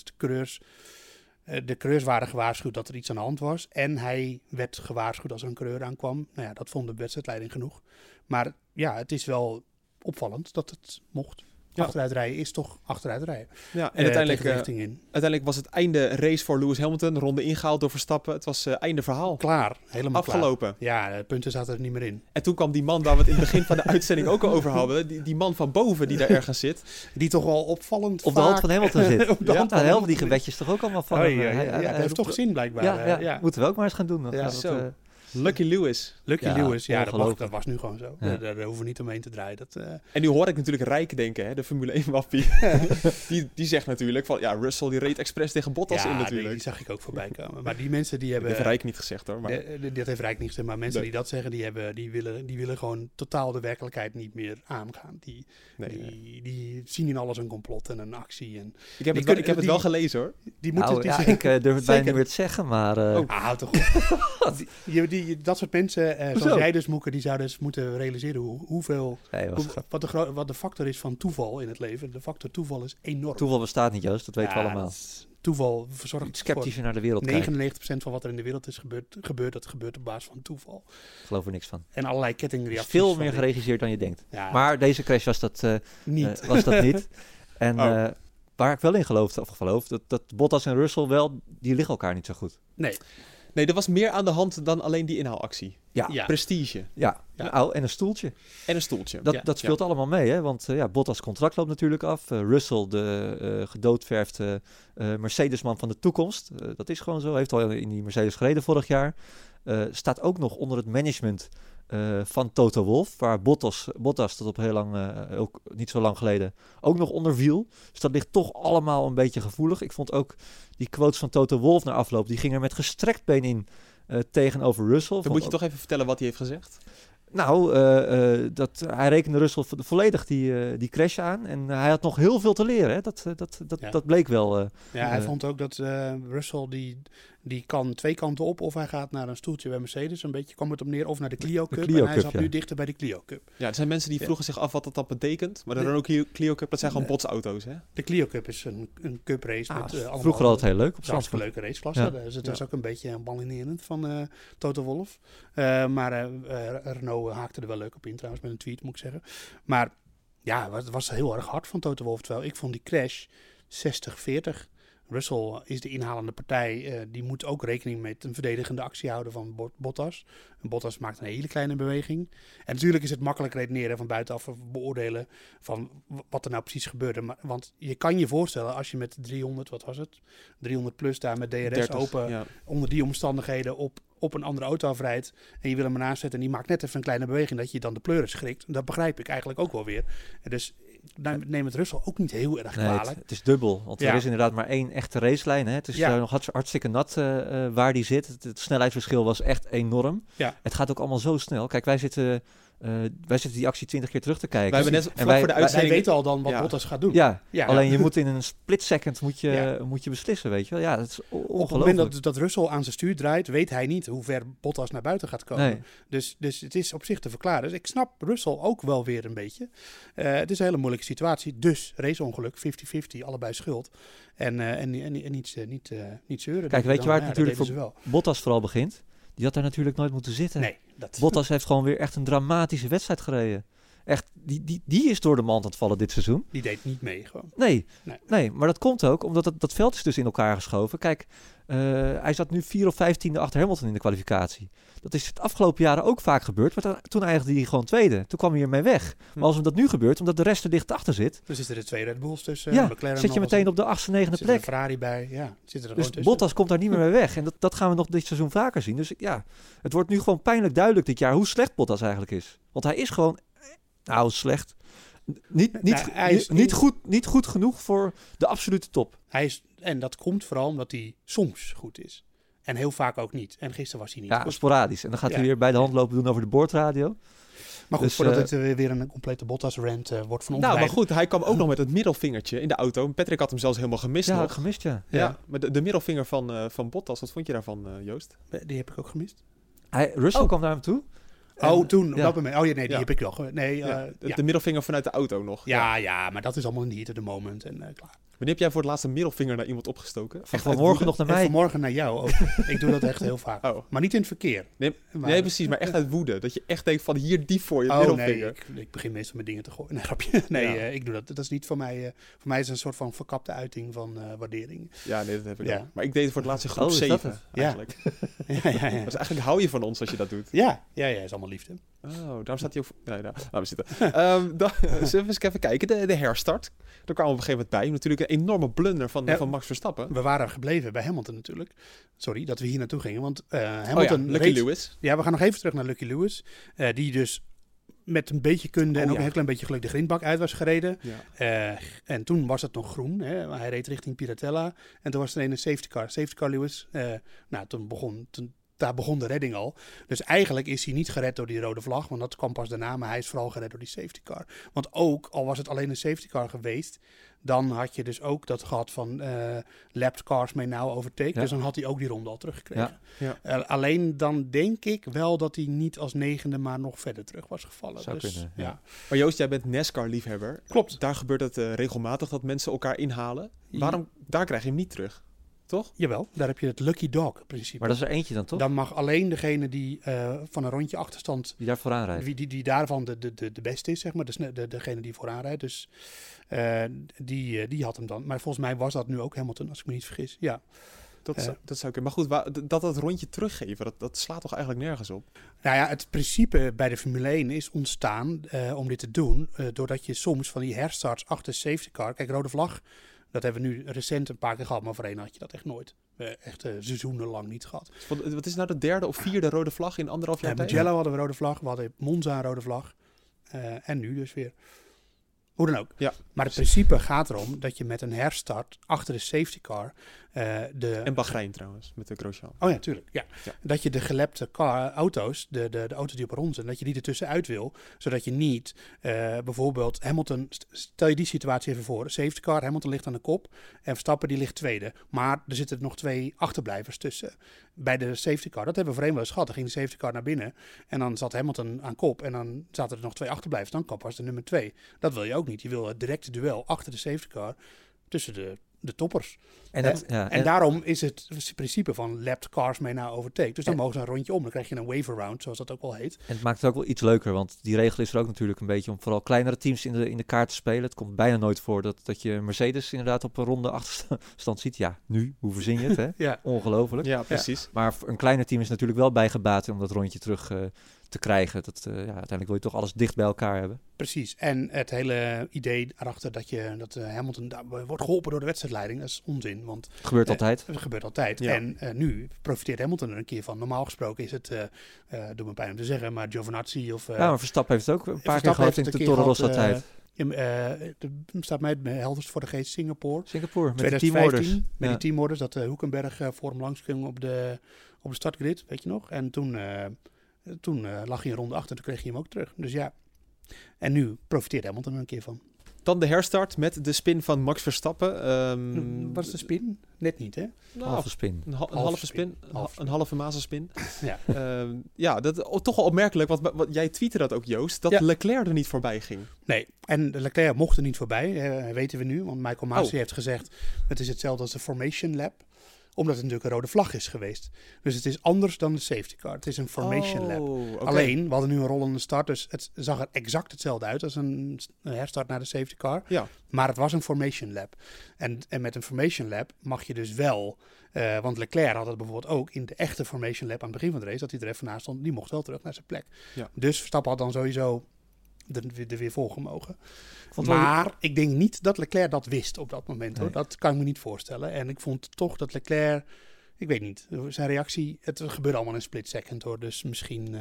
de coureurs waren gewaarschuwd dat er iets aan de hand was. En hij werd gewaarschuwd als er een coureur aankwam. Nou ja, dat vond de wedstrijdleiding genoeg. Maar ja, het is wel opvallend dat het mocht. Achteruitrijden is toch achteruitrijden. Ja, en uiteindelijk was het einde race voor Lewis Hamilton. Ronde ingehaald door Verstappen. Het was einde verhaal. Klaar, helemaal afgelopen. Klaar. Ja, de punten zaten er niet meer in. En toen kwam die man waar we het in het begin van de uitzending ook al over hadden. Die man van boven die daar ergens zit. Die toch wel opvallend op de hand van Hamilton zit. Op de hand van helft die gewetjes toch ook allemaal van. Hij heeft toch gezien blijkbaar. Ja, moeten we ook maar eens gaan doen. Ja, zo. Lucky Lewis. Lucky Ja, Lewis, ja, ongelooflijk. dat was nu gewoon zo. Ja. Daar hoeven we niet omheen te draaien. En nu hoor ik natuurlijk Rijk denken, hè, de Formule 1 wappie. die zegt natuurlijk van, ja, Russell die reed expres tegen Bottas in natuurlijk. die zag ik ook voorbij komen. Maar die mensen die Dat hebben... heeft Rijk niet gezegd hoor. Maar... Dat heeft Rijk niet gezegd, maar mensen Nee. die dat zeggen, die willen gewoon totaal de werkelijkheid niet meer aangaan. Nee. Die zien in alles een complot en een actie. En Ik heb die het wel gelezen hoor. die moeten... Nou, die ja, zeggen- ik durf het bijna Zeker. niet meer te zeggen, maar... Houd toch op. Dat soort mensen, zoals Hoezo? jij dus, Moeke, die zouden dus moeten realiseren hoeveel... nee, was Wat de factor is van toeval in het leven. De factor toeval is enorm. toeval bestaat niet, Joost. Dat weten we allemaal. Toeval verzorgt Iets sceptischer naar de wereld kijken. 99% van wat er in de wereld is dat gebeurt op basis van toeval. Ik geloof er niks van. En allerlei Er is kettingreacties. veel van meer die- geregisseerd dan je denkt. Ja, Maar deze crash was dat niet. niet. En Oh. waar ik wel in geloof, dat Bottas en Russell wel, die liggen elkaar niet zo goed. Nee. Nee, er was meer aan de hand dan alleen die inhaalactie. Ja. Prestige Ja. Ja. Nou, en een stoeltje. en een stoeltje. Dat speelt allemaal mee, hè? Want Bottas' contract loopt natuurlijk af. Russell, de gedoodverfde Mercedes-man van de toekomst. Dat is gewoon zo. Heeft al in die Mercedes gereden vorig jaar. Staat ook nog onder het management van Toto Wolff. Waar Bottas tot op heel lang, ook niet zo lang geleden, ook nog onder viel. Dus dat ligt toch allemaal een beetje gevoelig. Ik vond ook die quotes van Toto Wolff na afloop. Die ging er met gestrekt been in tegenover Russell. Dan moet je toch even vertellen wat hij heeft gezegd. Nou, hij rekende Russell volledig die crash aan. En hij had nog heel veel te leren. Hè? Ja. Dat bleek wel. Ja, hij vond ook dat Russell die kan twee kanten op. Of hij gaat naar een stoeltje bij Mercedes. Een beetje kwam het op neer. Of naar de Clio Cup. Clio en hij Cup, zat ja. nu dichter bij de Clio Cup. Ja, er zijn mensen die vroegen zich af wat dat betekent. Maar de Nee. Renault Clio Cup, dat zijn gewoon botsauto's, hè? De Clio Cup is een cup race. Ah, met allemaal... vroeger altijd heel leuk op Het is een hartstikke Zandvoort. leuke raceklasse. Ja. Dus het was ook een beetje balinerend van Toto Wolff. Maar Renault haakte er wel leuk op in trouwens met een tweet, moet ik zeggen. Maar ja, het was heel erg hard van Toto Wolff. Terwijl ik vond die crash 60-40. Russell is de inhalende partij. Die moet ook rekening met een verdedigende actie houden van Bottas. En Bottas maakt een hele kleine beweging. En natuurlijk is het makkelijk redeneren van buitenaf beoordelen van wat er nou precies gebeurde. Maar, want je kan je voorstellen als je met 300, wat was het? 300 plus daar met DRS 30, open ja. onder die omstandigheden op een andere auto afrijdt. En je wil hem ernaast zetten en die maakt net even een kleine beweging dat je dan de pleuren schrikt. Dat begrijp ik eigenlijk ook wel weer. En dus neem het Russell ook niet heel erg Nee, kwalijk. het is dubbel. Want Ja. er is inderdaad maar één echte racelijn. Hè? Het is Ja. nog hartstikke nat waar die zit. Het snelheidsverschil was echt enorm. Ja. Het gaat ook allemaal zo snel. Kijk, wij zitten die actie 20 keer terug te kijken. Wij hebben net En vlak voor de Wij uitzending... weten al dan wat Ja. Bottas gaat doen. Ja, Ja. alleen je moet in een split second moet je Ja. beslissen, weet je wel. Ja, dat is Op het ongelooflijk. moment dat Russell aan zijn stuur draait, weet hij niet hoe ver Bottas naar buiten gaat komen. Nee. Dus het is op zich te verklaren. Dus ik snap Russell ook wel weer een beetje. Het is een hele moeilijke situatie. Dus raceongeluk, 50-50, allebei schuld. En niet zeuren. Kijk, weet je waar het natuurlijk voor... voor Bottas vooral begint? Die had daar natuurlijk nooit moeten zitten. Nee, dat... Bottas heeft gewoon weer echt een dramatische wedstrijd gereden. Echt, die is door de mand aan het vallen dit seizoen. Die deed niet mee gewoon. Nee, maar dat komt ook omdat dat veld is dus in elkaar geschoven. Kijk, hij zat nu 4 of 15e achter Hamilton in de kwalificatie. Dat is het afgelopen jaren ook vaak gebeurd. Maar toen eindigde hij gewoon tweede. Toen kwam hij ermee weg. Maar als hem dat nu gebeurt, omdat de rest er dicht achter zit... Dus zitten er 2 Red Bulls tussen. ja, McLaren zit je nog meteen eens- op de 8e, 9e zit er een plek. Ferrari bij. Ja, zit er Dus gewoon tussen. Bottas komt daar niet meer mee weg. En dat gaan we nog dit seizoen vaker zien. Dus het wordt nu gewoon pijnlijk duidelijk dit jaar hoe slecht Bottas eigenlijk is. Want hij is gewoon... Nou, slecht. Niet goed genoeg voor de absolute top. En dat komt vooral omdat hij soms goed is. En heel vaak ook niet. En gisteren was hij niet Ja, goed. sporadisch. En dan gaat hij Ja. weer bij de hand lopen doen over de boordradio. Maar goed, Dus, voordat het weer een complete Bottas-rant wordt van ons Nou, maar beiden. goed, hij kwam ook nog met het middelvingertje in de auto. Patrick had hem zelfs helemaal gemist Ja, nog. gemist, ja. Ja, maar de middelvinger van Bottas, wat vond je daarvan, Joost? Die heb ik ook gemist. Russell kwam naar hem toe. Toen, op ja. dat moment. Oh ja, nee, die Ja. heb ik wel. Nee, De middelvinger vanuit de auto nog. ja, maar dat is allemaal in de heat of the moment. En klaar. Wanneer heb jij voor het laatst een middelvinger naar iemand opgestoken? Echt uit Vanmorgen woede? nog naar En mij. vanmorgen naar jou ook. Ik doe dat echt heel vaak. Oh. Maar niet in het verkeer. Nee, precies, maar echt uit woede. Dat je echt denkt van hier diep voor je Oh nee, middelvinger. ik begin meestal met dingen te gooien. Nee, grapje. Nee, Ja. ik doe dat. Dat is niet voor mij. Voor mij is het een soort van verkapte uiting van waardering. Ja, nee, dat heb ik Ja. ook. Maar ik deed het voor het laatst in groep Oh, is dat 7 het? Ja. eigenlijk. ja. Dus eigenlijk hou je van ons als je dat doet. Ja, is allemaal liefde. Oh, daarom staat hij ook... Nee, nou, laten we zitten. Zullen we eens even kijken. De herstart. Daar kwamen we op een gegeven moment bij. Natuurlijk een enorme blunder van Max Verstappen. We waren gebleven bij Hamilton natuurlijk. Sorry dat we hier naartoe gingen. Want Hamilton... Lucky Lewis. Ja, we gaan nog even terug naar Lucky Lewis. Die dus met een beetje kunde en ook een heel klein beetje geluk de grindbak uit was gereden. Ja. En toen was het nog groen. Hè? Hij reed richting Piratella. En toen was er een safety car. Safety car Lewis. Daar begon de redding al. Dus eigenlijk is hij niet gered door die rode vlag. Want dat kwam pas daarna. Maar hij is vooral gered door die safety car. Want ook al was het alleen een safety car geweest. Dan had je dus ook dat gehad van lapped cars may now overtake. Ja. Dus dan had hij ook die ronde al teruggekregen. Ja. Alleen dan denk ik wel dat hij niet als 9e maar nog verder terug was gevallen. Zou kunnen, ja. Maar Joost, jij bent NASCAR-liefhebber. Klopt. Daar gebeurt het regelmatig dat mensen elkaar inhalen. Waarom? Daar krijg je hem niet terug. Toch? Jawel, daar heb je het lucky dog principe. Maar dat is er eentje dan toch? Dan mag alleen degene die van een rondje achterstand... Die daar vooraan rijdt. Die daarvan de beste is, zeg maar. Degene die vooraan rijdt. Dus die had hem dan. Maar volgens mij was dat nu ook Hamilton, als ik me niet vergis. Ja. Dat zou kunnen. Maar goed, dat rondje teruggeven, dat slaat toch eigenlijk nergens op? Nou ja, het principe bij de Formule 1 is ontstaan om dit te doen. Doordat je soms van die herstarts achter de safety car... Kijk, rode vlag... Dat hebben we nu recent een paar keer gehad, maar voorheen had je dat echt nooit. Echt seizoenenlang niet gehad. Wat is nou de 3e of 4e rode vlag in 1,5 jaar tijd? Mugello hadden we rode vlag, we hadden Monza een rode vlag. En nu dus weer. Hoe dan ook. Ja, maar het principe gaat erom dat je met een herstart achter de safety car... En Bahrein trouwens, met de Grosjean. Oh ja, tuurlijk. Ja. Dat je de gelapte auto's, de auto's die op rond zijn, dat je die ertussenuit wil. Zodat je niet bijvoorbeeld Hamilton... Stel je die situatie even voor. Safety car, Hamilton ligt aan de kop en Verstappen die ligt tweede. Maar er zitten nog 2 achterblijvers tussen. Bij de safety car, dat hebben we voorheen wel eens gehad. Dan ging de safety car naar binnen en dan zat Hamilton aan kop. En dan zaten er nog 2 achterblijvers. Dan kop was de nummer 2. Dat wil je ook niet. Je wil het directe duel achter de safety car tussen de toppers. En daarom is het principe van lapped cars may now overtake. Dus dan mogen ze een rondje om. Dan krijg je een waiver round, zoals dat ook wel heet. En het maakt het ook wel iets leuker, want die regel is er ook natuurlijk een beetje om vooral kleinere teams in de kaart te spelen. Het komt bijna nooit voor dat je Mercedes inderdaad op een ronde achterstand ziet. Ja, nu, hoe verzin je het, hè? Ja. Ongelooflijk. Ja, precies. Ja. Maar een kleiner team is natuurlijk wel bijgebaat om dat rondje terug te krijgen. Uiteindelijk wil je toch alles dicht bij elkaar hebben. Precies. En het hele idee erachter dat Hamilton wordt geholpen door de wedstrijdleiding, dat is onzin. Want het gebeurt altijd. Het gebeurt altijd. Ja. En nu profiteert Hamilton er een keer van. Normaal gesproken is het, doe me pijn om te zeggen, maar Giovinazzi of... maar Verstappen heeft het ook een paar keer gehad in de Toro Rosso tijd. Er staat mij helderst voor de geest Singapore, met de teamorders. Met die teamorders, dat Hulkenberg voor hem langs ging op de startgrid, weet je nog. En toen lag hij een ronde achter en toen kreeg hij hem ook terug. Dus ja, en nu profiteert Hamilton er een keer van. Dan de herstart met de spin van Max Verstappen. Was de spin? Net niet, hè? Nou, halve spin. Een halve spin. Een halve mazelspin. Ja. Dat toch wel opmerkelijk, want jij tweette dat ook, Joost, dat Leclerc er niet voorbij ging. Nee, en Leclerc mocht er niet voorbij, weten we nu. Want Michael Masi heeft gezegd, het is hetzelfde als de formation lap. Omdat het natuurlijk een rode vlag is geweest. Dus het is anders dan de safety car. Het is een formation lap. Okay. Alleen, we hadden nu een rollende start. Dus het zag er exact hetzelfde uit als een herstart naar de safety car. Ja. Maar het was een formation lap. En met een formation lap mag je dus wel... want Leclerc had het bijvoorbeeld ook in de echte formation lap aan het begin van de race. Dat hij er even naast stond. Die mocht wel terug naar zijn plek. Ja. Dus Verstappen had dan sowieso... er weer volgen mogen. Maar ik denk niet dat Leclerc dat wist op dat moment. Hoor. Dat kan ik me niet voorstellen. En ik vond toch dat Leclerc... Ik weet niet. Zijn reactie... Het gebeurde allemaal in een split second hoor. Dus misschien...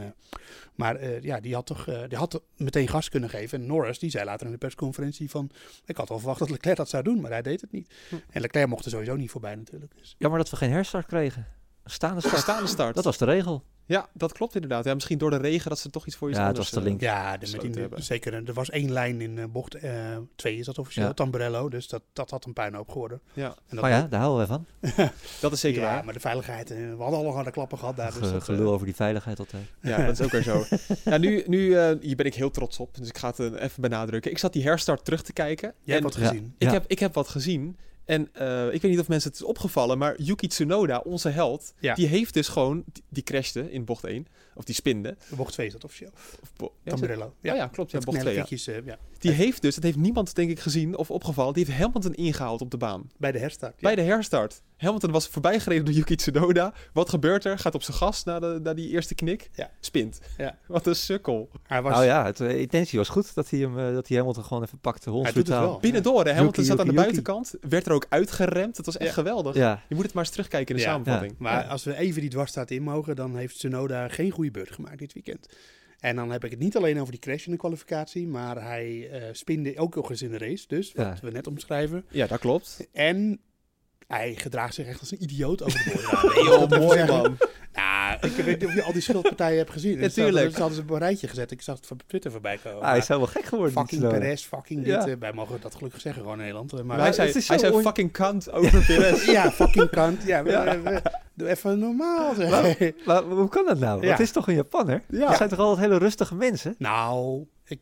die had meteen gas kunnen geven. En Norris die zei later in de persconferentie van... Ik had wel verwacht dat Leclerc dat zou doen. Maar hij deed het niet. En Leclerc mocht er sowieso niet voorbij natuurlijk. Dus. Jammer dat we geen herstart kregen. Een staande start. Dat was de regel. Ja, dat klopt inderdaad. Ja, misschien door de regen dat ze toch iets voor je het was de link. Zeker. Er was 1 lijn in bocht 2 is dat officieel, Tamburello. Dus dat had een puinhoop geworden. Ja. En daar houden we van. Dat is zeker waar. Maar de veiligheid, we hadden al harde klappen gehad daar. Dus gelul over die veiligheid altijd. Ja, dat is ook weer zo. Ja, nu hier ben ik heel trots op. Dus ik ga het even benadrukken. Ik zat die herstart terug te kijken. Jij hebt wat gezien. Ik heb wat gezien. En ik weet niet of mensen het is opgevallen, maar Yuki Tsunoda, onze held, die heeft dus gewoon, die crashte in bocht 1, Of die spinde. Bocht 2 is dat officieel. Ja, Tamburello. Oh ja, klopt. Ja, Dat bocht 2. Ja. knellinkjes, ja. Die heeft dus, dat heeft niemand denk ik gezien of opgevallen, die heeft Hamilton ingehaald op de baan. Bij de herstart. Ja. Bij de herstart. Hamilton was voorbijgereden door Yuki Tsunoda. Wat gebeurt er? Gaat op zijn gas na die eerste knik. Ja. Spint. Ja. Wat een sukkel. Hij was, Nou ja, de intentie was goed dat hij Hamilton gewoon even pakte. Hij doet het wel. Binnendoor, hè. Hamilton zat aan de Yuki. buitenkant. Werd er ook uitgeremd. Het was echt geweldig. Ja. Je moet het maar eens terugkijken in de samenvatting. Maar als we even die dwarsstraat in mogen, dan heeft Tsunoda geen goede beurt gemaakt dit weekend. En dan heb ik het niet alleen over die crash in de kwalificatie, maar hij spinde ook nog eens in de race. Dus, wat we net omschrijven. Ja, dat klopt. En hij gedraagt zich echt als een idioot over de boord. Heel mooi, man. Nou, ik weet niet of je al die schildpartijen hebt gezien. Natuurlijk. Ze hadden ze op een rijtje gezet. Ik zag het op Twitter voorbij komen. Hij is helemaal gek geworden. Fucking die Perez, fucking dit. Ja. Wij mogen dat gelukkig zeggen gewoon in Nederland. Maar hij zei fucking kant over Perez. ja, fucking kant. Ja, doe even normaal. Maar hoe kan dat nou? Ja. Het is toch een Japanner? Ja. Het zijn toch altijd hele rustige mensen? Nou, ik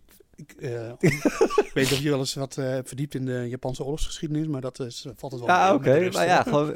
weet niet of je wel eens wat verdiept in de Japanse oorlogsgeschiedenis, maar dat valt het wel Ja, mee oké. met de rust. Maar ja, gewoon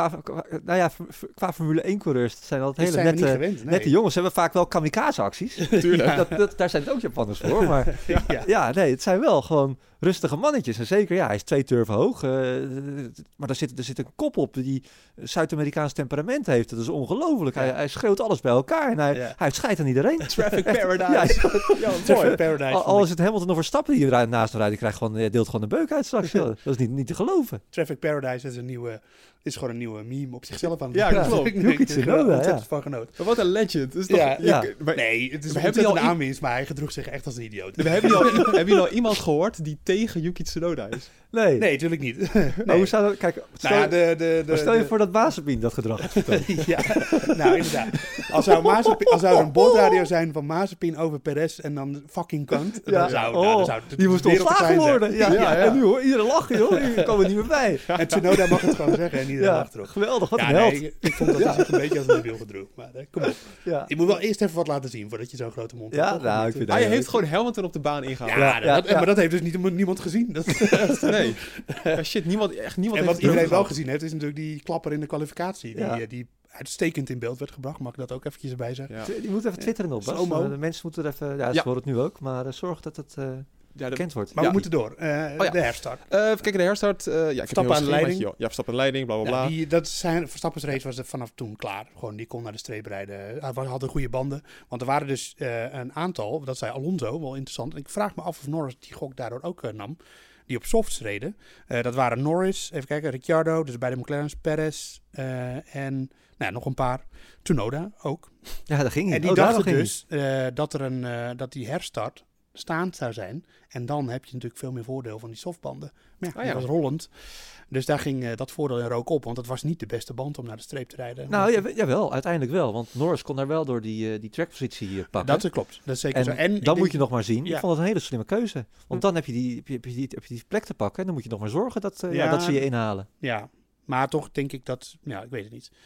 qua Formule 1-coureurs, het zijn altijd Dit hele zijn we niet gewend, nee. nette jongens. Ze hebben vaak wel kamikaze-acties. Tuurlijk. Daar zijn het ook Japanners voor. Maar Ja. nee, het zijn wel gewoon rustige mannetjes. En zeker, ja, hij is 2 turven hoog. Maar er zit een kop op die Zuid-Amerikaans temperament heeft. Dat is ongelooflijk. Ja. Hij schreeuwt alles bij elkaar en hij heeft scheid aan iedereen. Traffic Paradise. Ja, Traffic Paradise. al is het Hamilton of Verstappen die naast hem rijdt, die deelt gewoon de beuk uit straks. joh. Dat is niet te geloven. Traffic Paradise is gewoon een nieuwe meme op zichzelf aan het Ja, maken. klopt. Ik Yuki heb er Tsunoda, ontzettend ja. van genoten. Maar wat een legend. Dat is toch, Ja. maar- Nee, het is We een hebben ontzettende al aanwinst, maar hij gedroeg zich echt als een idioot. Hebben jullie al iemand gehoord die tegen Yuki Tsunoda is? Nee. Nee, natuurlijk niet. Maar hoe zou dat... Kijk, stel je voor dat Mazepin dat gedrag heeft vertoond. Ja, nou inderdaad. Als zou er een bordradio zijn van Mazepin over Perez en dan fucking kant, dan zou het die moest de wereld te ontslagen klein zijn. worden. Ja. En nu hoor, iedereen lachen joh. Hier komen we niet meer bij. En Tsunoda mag het gewoon zeggen en iedereen lacht erop. Geweldig, wat Ja, een held. nee, ik vond dat hij zich een beetje als een debiel gedroeg. Maar kom op. Ja, Je moet wel eerst even wat laten zien voordat je zo'n grote mond hebt. ja toch? nou, Niet, ik vind Hij dat... heeft gewoon Hamilton op de baan ingehaald. Maar dat heeft dus niemand gezien. Nee. Ja, shit, niemand En heeft wat het iedereen wel teruggehad. gezien heeft, is natuurlijk die klapper in de kwalificatie. Ja. Die uitstekend in beeld werd gebracht. Mag ik dat ook eventjes erbij zeggen? Ja. Die moet even twitteren op. Bas. Slow-mo. De mensen moeten er even... Ja, ze Ja. horen het nu ook. Maar zorg dat het Ja, bekend wordt. Maar we moeten door. ja. De herstart. Even kijken, de herstart. Ik heb Verstappen aan de leiding. Ja, Verstappen aan de leiding, bla bla bla. Verstappen's race was er vanaf toen klaar. Gewoon, die kon naar de streep rijden. Hij had een goede banden. Want er waren dus een aantal, dat zei Alonso, wel interessant. En ik vraag me af of Norris die gok daardoor ook nam. Die op softs reden. Dat waren Norris, even kijken, Ricciardo, dus bij de McLaren's, Perez en nog een paar. Tsunoda ook. Ja, dat ging niet. En die daar dachten ging dus dat die herstart staand zou zijn. En dan heb je natuurlijk veel meer voordeel van die softbanden. Maar ja, ja. dat was rollend. Dus daar ging dat voordeel in rook op. Want het was niet de beste band om naar de streep te rijden. Nou, jawel, uiteindelijk wel. Want Norris kon daar wel door die trackpositie pakken. Dat klopt. Dat is zeker zo. En dan moet je nog maar zien. Ja. Ik vond het een hele slimme keuze. Want dan heb je die plek te pakken. En dan moet je nog maar zorgen dat ze je inhalen. Ja, maar toch denk ik dat... Ja, ik weet het niet.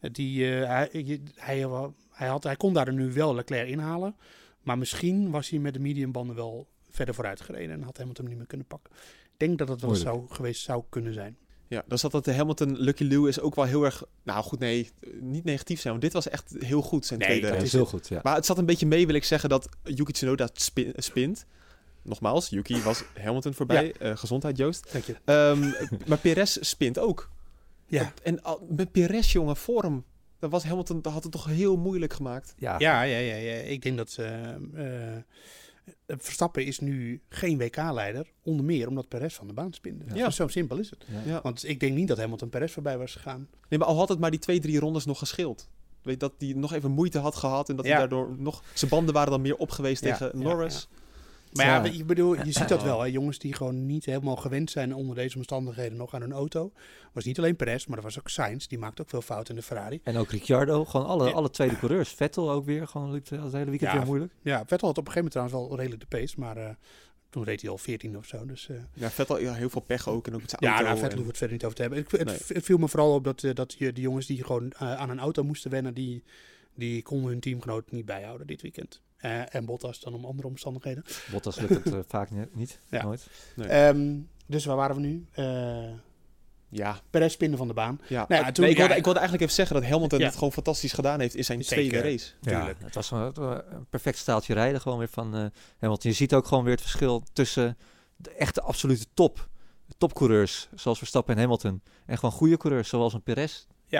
Hij kon daar nu wel Leclerc inhalen. Maar misschien was hij met de mediumbanden wel verder vooruit gereden. En had Hamilton hem niet meer kunnen pakken. Ik denk dat het wel zou kunnen zijn. Ja, dan zat dat de Hamilton, Lucky Lewis ook wel heel erg... Nou goed, nee, niet negatief zijn. Want dit was echt heel goed, zijn tweede Dat race. is heel goed, ja. Maar het zat een beetje mee, wil ik zeggen, dat Yuki Tsunoda spint. Nogmaals, Yuki was Hamilton voorbij. Gezondheid, Joost. Dank je. Maar Perez spint ook. Ja. En met Perez, jongen, voor hem... Dan was Hamilton, dat had het toch heel moeilijk gemaakt. Ja. Ik denk dat Verstappen is nu geen WK-leider. Onder meer omdat Perez van de baan spinde. Ja. Zo simpel is het. Ja. Want ik denk niet dat Hamilton Perez voorbij was gegaan. Nee, maar al had het maar die 2-3 rondes nog gescheeld. Weet dat hij nog even moeite had gehad. En dat hij daardoor nog... Zijn banden waren dan meer op geweest tegen Norris. Ja. Maar ik bedoel, je ziet dat wel. Hè? Jongens die gewoon niet helemaal gewend zijn onder deze omstandigheden nog aan hun auto. Was niet alleen Perez, maar er was ook Sainz. Die maakte ook veel fouten in de Ferrari. En ook Ricciardo. Gewoon alle tweede coureurs. Vettel ook weer. Gewoon liep het hele weekend weer moeilijk. Ja, Vettel had op een gegeven moment trouwens wel redelijk de pace. Maar toen reed hij al 14 of zo. Dus, Ja, Vettel heel veel pech ook. En ook met zijn ja, auto. Vettel hoeft het verder niet over te hebben. Het viel me vooral op dat je die jongens die gewoon aan een auto moesten wennen. Die konden hun teamgenoot niet bijhouden dit weekend. En Bottas dan om andere omstandigheden. Bottas lukt het vaak niet. Ja. Nooit. Nee. Dus waar waren we nu? Ja. Perez spinde van de baan. Ja. Nou ja, toen- Nee, ik wilde ja, eigenlijk even zeggen dat Hamilton Ja. het gewoon fantastisch gedaan heeft in zijn Zeker. tweede race. Tuurlijk. Het was een perfect staaltje rijden gewoon weer van Hamilton. Je ziet ook gewoon weer het verschil tussen de echte absolute topcoureurs, zoals Verstappen en Hamilton, en gewoon goede coureurs, zoals een Perez.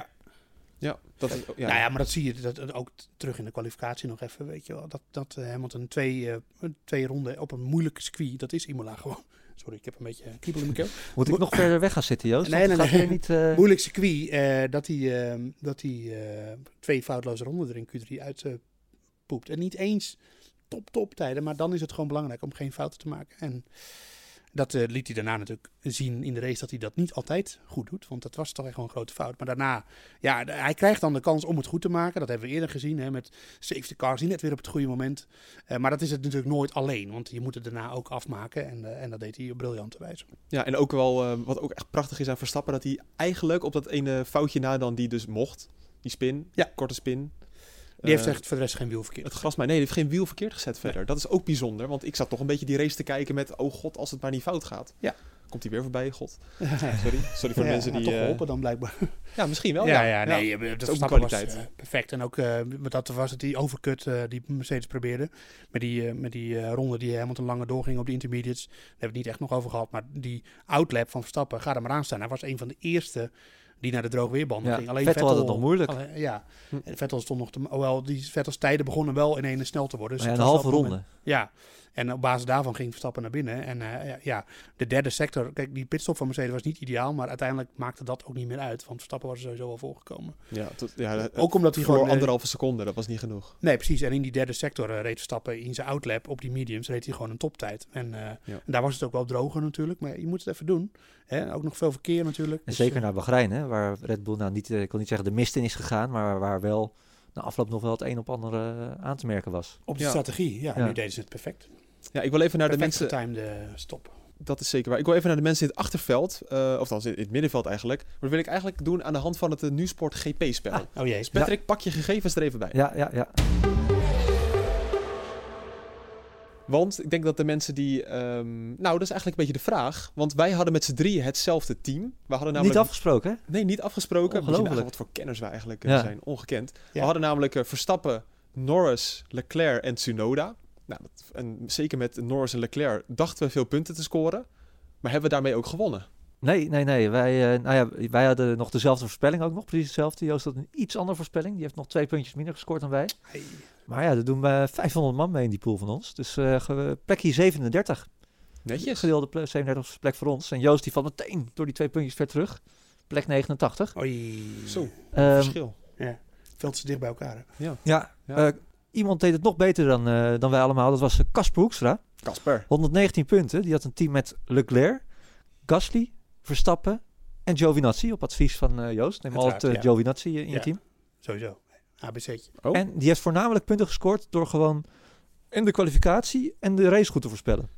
Ja, dat is, ja. Nou ja, maar dat zie je dat ook terug in de kwalificatie nog even, weet je wel. Dat Hamilton twee ronden op een moeilijke circuit, dat is Imola gewoon. Sorry, ik heb een beetje kriebel in mijn keel. Moet ik nog verder weg gaan zitten, Joost? Nee, Want nee, het gaat nee. weer niet, Moeilijk circuit, dat hij 2 foutloze ronden er in Q3 uitpoept. En niet eens top tijden, maar dan is het gewoon belangrijk om geen fouten te maken. En dat liet hij daarna natuurlijk zien in de race dat hij dat niet altijd goed doet. Want dat was toch echt gewoon een grote fout. Maar daarna, ja, hij krijgt dan de kans om het goed te maken. Dat hebben we eerder gezien, hè, met safety cars, die net weer op het goede moment. Maar dat is het natuurlijk nooit alleen, want je moet het daarna ook afmaken. En dat deed hij op briljante wijze. Ja, en ook wel, wat ook echt prachtig is aan Verstappen, dat hij eigenlijk op dat ene foutje na dan die dus mocht, die spin, Ja. korte spin. Die heeft echt voor de rest geen wiel verkeerd. Het gras, maar nee, die heeft geen wiel verkeerd gezet verder. Dat is ook bijzonder, want ik zat toch een beetje die race te kijken met, oh god, als het maar niet fout gaat. Ja. Komt hij weer voorbij, god. Sorry voor de mensen die... toch geholpen dan blijkbaar. Ja, misschien wel. Nee, Dat dat is ook een Verstappen kwaliteit. was perfect. En ook, dat was het, die overcut die Mercedes probeerde. Met die ronde die helemaal te lange doorging op de intermediates. Daar hebben we het niet echt nog over gehad. Maar die outlap van Verstappen, ga er maar aan staan. Hij was een van de eerste die naar de droogweerbanden Ja, ging. Alleen Vettel had het nog moeilijk. En Vettel stond nog hoewel die Vettels tijden begonnen wel ineens snel te worden. Dus een het was halve wel op ronde. het moment- Ja, en op basis daarvan ging Verstappen naar binnen. En de derde sector, kijk, die pitstop van Mercedes was niet ideaal, maar uiteindelijk maakte dat ook niet meer uit, want Verstappen was er sowieso wel voorgekomen. Ook omdat hij voor gewoon 1,5 seconde, dat was niet genoeg. Nee, precies. En in die derde sector reed Verstappen in zijn outlap op die mediums, reed hij gewoon een toptijd. En daar was het ook wel droger natuurlijk, maar je moet het even doen. Hè? Ook nog veel verkeer natuurlijk. En Dus, zeker naar Bahrein, hè, waar Red Bull nou niet, ik wil niet zeggen de mist in is gegaan, maar waar wel na afloop nog wel het een op ander aan te merken was. op de Ja. strategie, Ja. nu deden ze het perfect. Ja, ik wil even naar de Perfect mensen... getimede stop. Dat is zeker waar. Ik wil even naar de mensen in het achterveld, of althans in het middenveld eigenlijk. Maar dat wil ik eigenlijk doen aan de hand van het NuSport GP-spel. Oh jee. Dus Patrick, pak je gegevens er even bij. Ja. Want ik denk dat de mensen die... dat is eigenlijk een beetje de vraag. Want wij hadden met z'n drieën hetzelfde team. We hadden namelijk... Niet afgesproken, hè? Nee, niet afgesproken. Moet je Ongelooflijk. nagaan wat voor kenners wij eigenlijk Ja. zijn. Ongekend. Ja. We hadden namelijk Verstappen, Norris, Leclerc en Tsunoda. Nou, en zeker met Norris en Leclerc dachten we veel punten te scoren. Maar hebben we daarmee ook gewonnen? Nee. Wij hadden nog dezelfde voorspelling ook nog. Precies hetzelfde. Joost had een iets andere voorspelling. Die heeft nog 2 puntjes minder gescoord dan wij. Hey. Maar ja, er doen 500 man mee in die pool van ons. Dus plekje 37. Netjes. Gedeelde 37 plek voor ons. En Joost die valt meteen door die 2 puntjes ver terug. Plek 89. Oei. Zo, Ehm, verschil. Ja. Veel te dicht bij elkaar. Hè? ja, Ja. iemand deed het nog beter dan wij allemaal. Dat was Casper Hoekstra. Casper. 119 punten. Die had een team met Leclerc, Gasly, Verstappen en Giovinazzi. Op advies van Joost. Neem altijd Uiteraard, ja. Giovinazzi in je Ja. team. Sowieso. ABC'tje. Oh. En die heeft voornamelijk punten gescoord door gewoon in de kwalificatie en de race goed te voorspellen.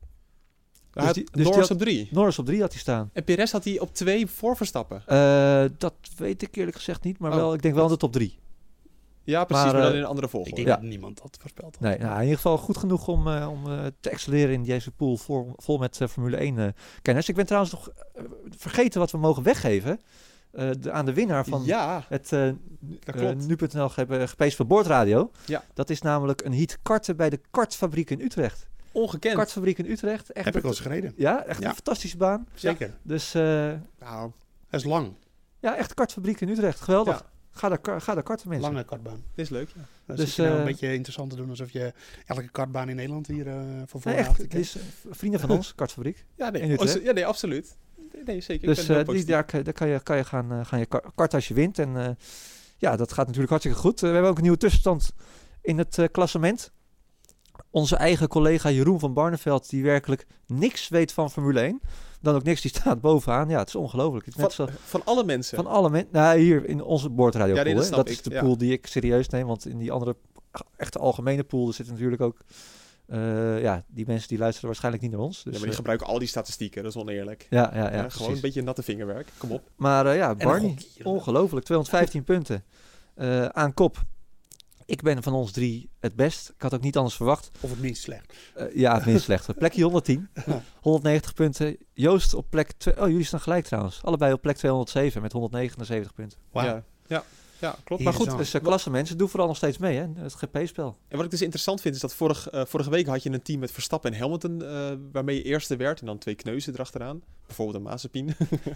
Hij had dus Norris die had- op 3. Norris op 3 had hij staan. En Perez had hij op 2 voor Verstappen. Dat weet ik eerlijk gezegd niet, maar Oh. wel, ik denk wel in de top 3. Ja, precies, Maar, maar dan eh, in een andere Ik volgorde. denk Ja. dat niemand dat voorspeld had. Nee, nou, in ieder geval goed genoeg om te excelleren in deze pool vol met Formule 1 kenners. Ik ben trouwens nog vergeten wat we mogen weggeven aan de winnaar van Ja, het dat klopt. nu.nl GP van Boordradio. Ja. Dat is namelijk een heat karten bij de kartfabriek in Utrecht. Ongekend. Kartfabriek in Utrecht. Echt Heb ik wel eens gereden. Ja, echt Ja. een fantastische baan. Zeker. Dus Nou, Dat is lang. ja, echt kartfabriek in Utrecht. Geweldig. Ja. Ga daar karten, mensen. Lange kartbaan. dit is leuk. Ja. Dus Dus, zit je nou een eh, beetje interessant te doen alsof je elke kartbaan in Nederland hier van voor Nee, en achter echt. kent. Het is vrienden van ons, kartfabriek. Ja, nee, In Utrecht. nee, absoluut. Nee, zeker. Dus ik ben heel positief. daar kan je gaan je karten als je wint. En ja, dat gaat natuurlijk hartstikke goed. We hebben ook een nieuwe tussenstand in het klassement. Onze eigen collega Jeroen van Barneveld, die werkelijk niks weet van Formule 1. Dan ook niks, die staat bovenaan. Ja, het is ongelooflijk. Het is net zo, Van alle mensen. van alle mensen. Nou, hier in onze boordradio Ja, nee, pool. dat Hè. snap Dat is ik, de ja. pool die ik serieus neem. Want in die andere echte algemene pool er zitten natuurlijk ook... die mensen die luisteren waarschijnlijk niet naar ons. Dus, ja, maar die gebruiken al die statistieken. Dat is oneerlijk. ja, Gewoon precies. een beetje natte vingerwerk. Kom op. Maar ja, een Barney, gokje hier. ongelooflijk. 215 punten aan kop. ik ben van ons 3 het best. Ik had ook niet anders verwacht. Of het minst slecht. Ja, het minst slechte. Plekje 110. 190 punten. Joost op plek 2. Oh, jullie staan gelijk trouwens. Allebei op plek 207 met 179 punten. Wauw. Ja, klopt. Hier Maar goed, zo. Dus klasse mensen, doe vooral nog steeds mee, hè? Het GP-spel. en wat ik dus interessant vind is dat vorige week had je een team met Verstappen en Hamilton, waarmee je eerste werd en dan 2 kneuzen erachteraan. Bijvoorbeeld een Mazepin.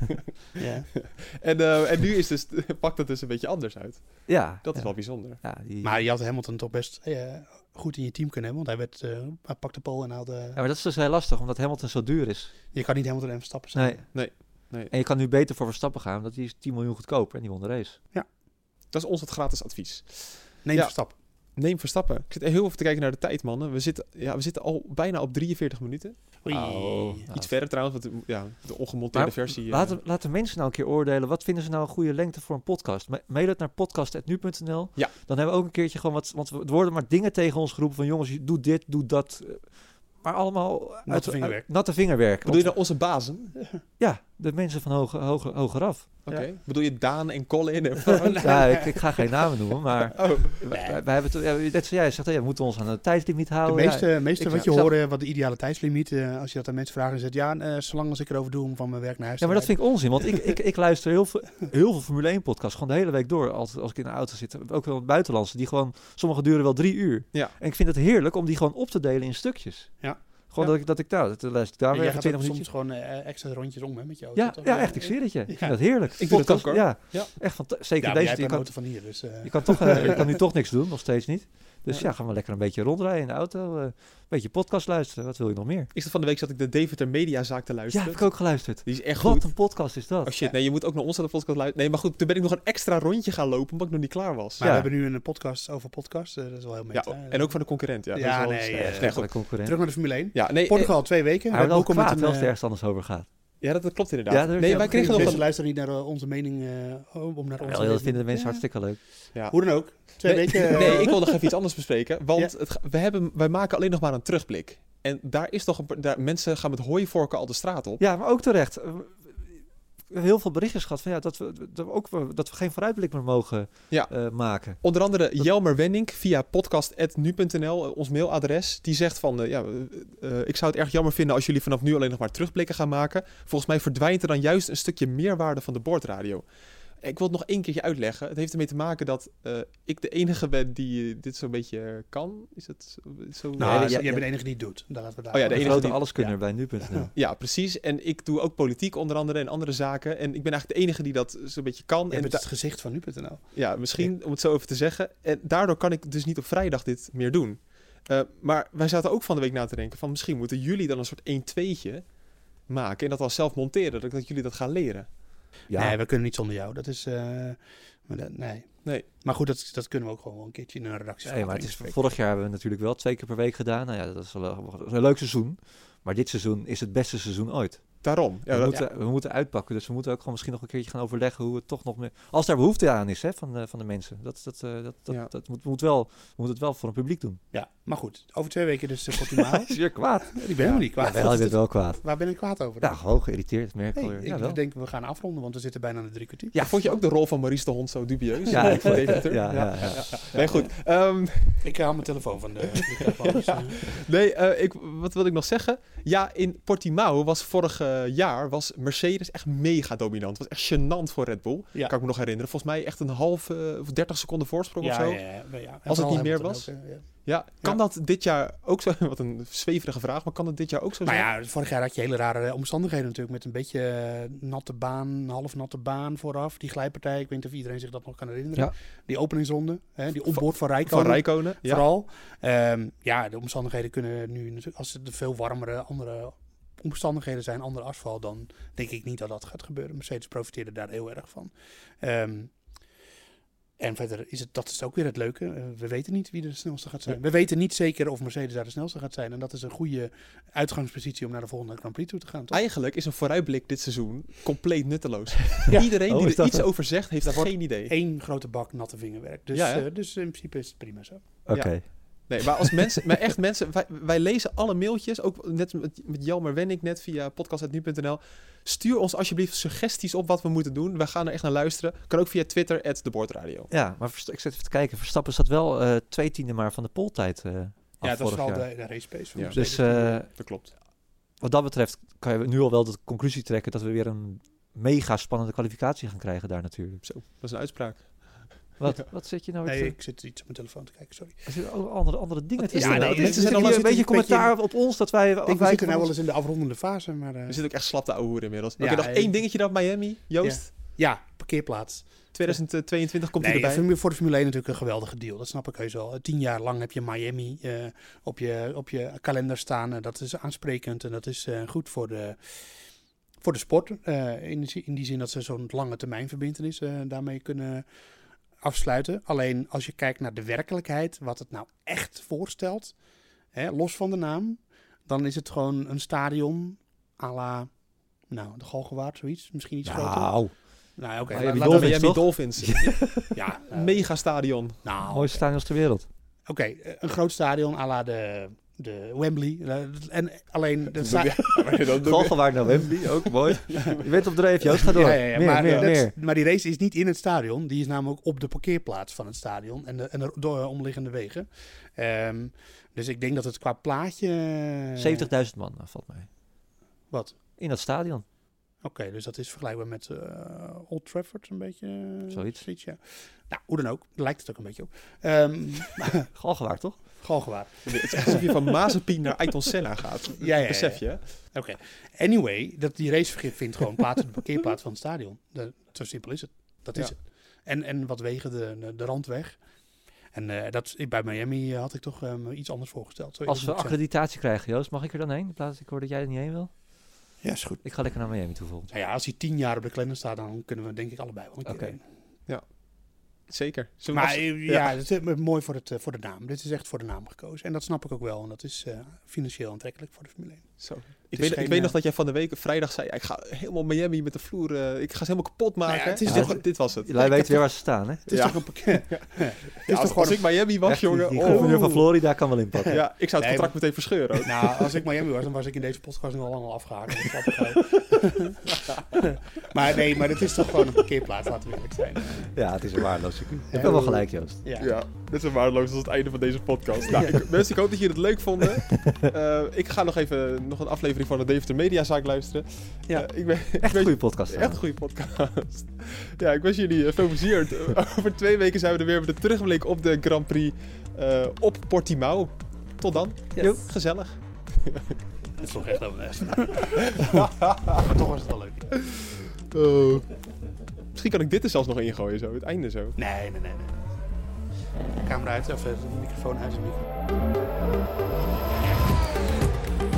Ja. En nu pakt het dus een beetje anders uit. Ja. Dat is wel bijzonder. Ja, Maar je had Hamilton toch best goed in je team kunnen hebben. Want hij pakte pole en haalde... Ja, maar dat is dus heel lastig, omdat Hamilton zo duur is. Je kan niet Hamilton en Verstappen zijn. Nee. Nee. En je kan nu beter voor Verstappen gaan, want die is 10 miljoen goedkoper en die won de race. Dat is ons het gratis advies. Neem Ja. Verstappen. Neem Verstappen. Ik zit heel even te kijken naar de tijd, mannen. We zitten al bijna op 43 minuten. Oei. Iets verder trouwens, want de ongemonteerde Maar versie... Laten mensen nou een keer oordelen, wat vinden ze nou een goede lengte voor een podcast? Mail het naar podcast@nu.nl. Ja. Dan hebben we ook een keertje gewoon want er worden maar dingen tegen ons geroepen van jongens, doe dit, doe dat. Maar allemaal Natte vingerwerk. natte vingerwerk. Bedoel je nou onze bazen? Ja, de mensen van hogeraf. Oké. Ja. Bedoel je Daan en Colin en Frank? Ja, ik ga geen namen noemen, maar Oh, wij hebben net zoals jij zegt, we moeten ons aan de tijdslimiet De houden. meeste ik wat je zag- hoort, wat de ideale tijdslimiet, als je dat aan mensen vraagt en zegt, ja, zolang als ik erover doe om van mijn werk naar huis Ja, maar dat te vind ik onzin, want ik luister heel veel Formule 1 podcasts, gewoon de hele week door, als ik in de auto zit. Ook wel buitenlandse, die gewoon, sommige duren wel 3 uur. Ja. En ik vind het heerlijk om die gewoon op te delen in stukjes. Ja. Gewoon Ja. dat ik luister daar En weer jij even gaat 20 ook minuutjes. soms gewoon extra rondjes om hè, met je auto. Ja, toch? ja, echt, ik zweer het je. Ik Ja. vind dat heerlijk. Ik doe dat Podcast, ook, hoor. Ja, Ja. echt zeker Ja, maar jij deze. hebt Je een kan, auto van hier, dus... je kan nu toch niks doen, nog steeds niet. Dus ja, gaan we lekker een beetje rondrijden in de auto. Een beetje podcast luisteren. Wat wil je nog meer? ik zat van de week zat ik de Deventer Mediazaak te Ja, luisteren. heb ik ook geluisterd. Die is echt Wat goed. een podcast is dat. Oh shit, nee, je moet ook naar onze podcast luisteren. Nee, maar goed, toen ben ik nog een extra rondje gaan lopen, omdat ik nog niet klaar was. Maar Ja. we hebben nu een podcast over podcast, dat is wel heel Ja, meta. en ook van de concurrent. Ja, Ja, dat is wel nee, slecht. ja, Nee, Ja, goed. de concurrent. Terug naar de Formule 1. Ja, nee, Portugal 2 weken. Hij wordt wel ook al met kwaad een, als het ergens anders over gaat. ja, dat klopt inderdaad. Ja, daar heb nee, je wij ook kregen nog Mensen een... luisteren niet naar onze mening om naar onze Ja, dat mening. vinden de mensen Ja. hartstikke leuk. Ja. Hoe dan ook. 2 Nee, weken. nee, ik wil nog even iets anders bespreken. Want wij maken alleen nog maar een terugblik. En daar is toch mensen gaan met hooivorken al de straat op. Ja, maar ook terecht. Heel veel berichtjes gehad van dat we geen vooruitblik meer mogen maken. Onder andere Jelmer Wenning via podcast@nu.nl, ons mailadres. Die zegt van, ik zou het erg jammer vinden als jullie vanaf nu alleen nog maar terugblikken gaan maken. Volgens mij verdwijnt er dan juist een stukje meerwaarde van de boordradio. Ik wil het nog één keertje uitleggen. Het heeft ermee te maken dat ik de enige ben die dit zo'n beetje kan. Is het zo? Nou, Nee, jij ja. bent de enige die het doet. Daar laten we daar. Oh ja, De enige grote die- alleskunner bij nu.nl. Ja, precies. En ik doe ook politiek onder andere en andere zaken. En ik ben eigenlijk de enige die dat zo'n beetje kan. Jij En bent het gezicht van nu.nl. ja, misschien om het zo even te zeggen. En daardoor kan ik dus niet op vrijdag dit meer doen. Maar wij zaten ook van de week na te denken van misschien moeten jullie dan een soort 1-2'tje maken en dat dan zelf monteren, dat jullie dat gaan leren. Ja, Nee, we kunnen niet zonder jou. Dat is... nee. Nee. Maar goed, dat kunnen we ook gewoon wel een keertje in een redactie. nee, maar het is, vorig jaar hebben we natuurlijk wel 2 keer per week gedaan. Nou ja, dat is wel een leuk seizoen. Maar dit seizoen is het beste seizoen ooit. Daarom. Ja, We moeten uitpakken. Dus we moeten ook gewoon misschien nog een keertje gaan overleggen hoe het toch nog meer... Als daar behoefte aan is, hè, van de mensen. Ja. We moeten het wel voor een publiek doen. Ja, maar goed. Over 2 weken dus Portimao. Hij is weer kwaad. Ik ben helemaal niet kwaad. Ja, je bent wel kwaad. Waar ben ik kwaad over? Ja, gewoon geïrriteerd, merk Hey, alweer. Ja, wel. ik denk we gaan afronden, want we zitten bijna aan de 3 kwartier. Ja, vond je ook de rol van Maurice de Hond zo dubieus? Ja, ik vond Deventer? ja. Nee, goed. Ik haal mijn telefoon van de microfoon. Dus, Wat wil ik nog zeggen? Ja, in Portimao was vorig jaar Mercedes echt mega dominant. Het was echt gênant voor Red Bull. Ja. Kan ik me nog herinneren. Volgens mij echt een halve of 30 seconden voorsprong of zo. ja. Als het niet meer Hamilton was? ook, ja. Ja, kan dat dit jaar ook zo... Wat een zweverige vraag, maar kan dat dit jaar ook zo Maar zijn? ja, vorig jaar had je hele rare omstandigheden natuurlijk. Met een beetje natte baan, half natte baan vooraf. Die glijpartij, ik weet niet of iedereen zich dat nog kan herinneren. Ja. Die openingsronde, die opboord van Van Räikkönen. Räikkönen, ja. Vooral. De omstandigheden kunnen nu natuurlijk... Als het veel warmere, andere omstandigheden zijn, andere asfalt... dan denk ik niet dat dat gaat gebeuren. Mercedes profiteerde daar heel erg van. En verder dat is ook weer het leuke. We weten niet wie de snelste gaat zijn. Ja. We weten niet zeker of Mercedes daar de snelste gaat zijn. En dat is een goede uitgangspositie om naar de volgende Grand Prix toe te gaan. Toch? Eigenlijk is een vooruitblik dit seizoen compleet nutteloos. Ja. Iedereen Oh, die is er dat iets zo? over zegt, heeft Daar wordt geen idee. Eén grote bak natte vingerwerk. Dus, Ja, hè? dus in principe is het prima zo. Oké. Ja. Nee, maar als mensen, wij lezen alle mailtjes, ook net met Jelmer Wenning net via podcast@nu.nl. Stuur ons alsjeblieft suggesties op wat we moeten doen. We gaan er echt naar luisteren. Kan ook via Twitter @debordradio. Ja, maar ik zit even te kijken. Verstappen zat wel 2/10 maar van de poltijd af dat is vorig wel jaar. de race pace van Ja. Mercedes. Dus Dat klopt. wat dat betreft kan je nu al wel de conclusie trekken dat we weer een mega spannende kwalificatie gaan krijgen daar natuurlijk. Zo, dat is een uitspraak. Wat zit je nou weer Nee, te... ik zit iets op mijn telefoon te kijken, sorry. Er zitten ook andere dingen te Ja, doen. nee, Mensen mensen zijn zijn al al een beetje een commentaar op ons dat wij Ik denk, we afwijken zitten van nou wel ons. eens in de afrondende fase, maar... We zitten ook echt slap te ouwehoeren inmiddels. Ja, Oké, nog één dingetje dan Miami. Joost, Ja, parkeerplaats. 2022 komt hij Nee, erbij. voor de Formule 1 natuurlijk een geweldige deal. Dat snap ik heus wel. 10 jaar lang heb je Miami op je kalender staan. Dat is aansprekend en dat is goed voor de sport. In die zin dat ze zo'n lange termijn verbintenis daarmee kunnen afsluiten. Alleen als je kijkt naar de werkelijkheid, wat het nou echt voorstelt, los van de naam, dan is het gewoon een stadion à la de Galgenwaard, zoiets. Misschien iets groter. Nou, Nou, oké. Miami laten we- Dolphins, Miami toch? Dolphins. Ja, Megastadion. nou, mooiste stadions ter wereld. Oké, een groot stadion à la de Wembley. En alleen... Galgenwaard naar Wembley, ook mooi. Je bent op dreef, Joost, ga door. Ja, Meer. maar die race is niet in het stadion. Die is namelijk op de parkeerplaats van het stadion en de omliggende wegen. Dus ik denk dat het qua plaatje... 70.000 man, valt mij. Wat? In dat stadion. Oké, dus dat is vergelijkbaar met Old Trafford een beetje. Zoiets. Ja. Nou, hoe dan ook. Daar lijkt het ook een beetje op. Galgenwaard, toch? Galgenwaard. Het is echt alsof je van Mazepin naar Ayrton Senna gaat. Ja. Besef je, hè? Oké. Anyway, die race vindt gewoon plaats op de parkeerplaats van het stadion. Zo simpel is het. Dat is Ja. het. En wat wegen de randweg. En bij Miami had ik toch iets anders voorgesteld. Zo Als we eerlijk moet ik accreditatie krijgen, Joost, mag ik er dan heen? In plaats ik hoor dat jij er niet heen wil. zeggen. Ja, is goed. Ik ga lekker naar Miami toe volgend. Nou ja, als hij 10 jaar op de kalender staat, dan kunnen we denk ik allebei wel een keer Oké. heen. Zeker. Zullen we Maar afs- het is mooi voor de naam. Dit is echt voor de naam gekozen. En dat snap ik ook wel. En dat is financieel aantrekkelijk voor de Formule 1. Zo. is Ik geen, weet nog dat jij van de week vrijdag zei... ik ga helemaal Miami met de vloer... ik ga ze helemaal kapot maken. Nou ja, het is dit, toch- dit was het. Jullie weten weer waar ze staan, hè? Het is Ja. toch een pakket. Ja, als ik Miami was, Echt, jongen... die oh. gouverneur van Florida kan wel inpakken. Ja, ik zou het Nee, contract meteen verscheuren ook. Nou, als ik Miami was, dan was ik in deze podcast nu al lang al afgehaakt. Dat snap ik wel. maar het is toch gewoon een parkeerplaats, laten we eerlijk zijn. Ja, het is een waardeloos circuit. Je hebt wel gelijk, Joost. Ja, dit is waardeloos als het einde van deze podcast. Nou, mensen, ik hoop dat jullie het leuk vonden. Ik ga nog een aflevering van de Deventer Mediazaak luisteren. Ja. Ik ben Echt een goede podcast. echt een goede podcast. Ja, ik wens jullie veel plezier. Over 2 weken zijn we er weer met een terugblik op de Grand Prix op Portimao. Tot dan. Ja. Gezellig. Dat is toch echt wel best. Maar toch was het wel leuk. Misschien kan ik dit er zelfs nog ingooien, zo. Het einde zo. Nee. Camera uit, of de microfoon uit. De microfoon.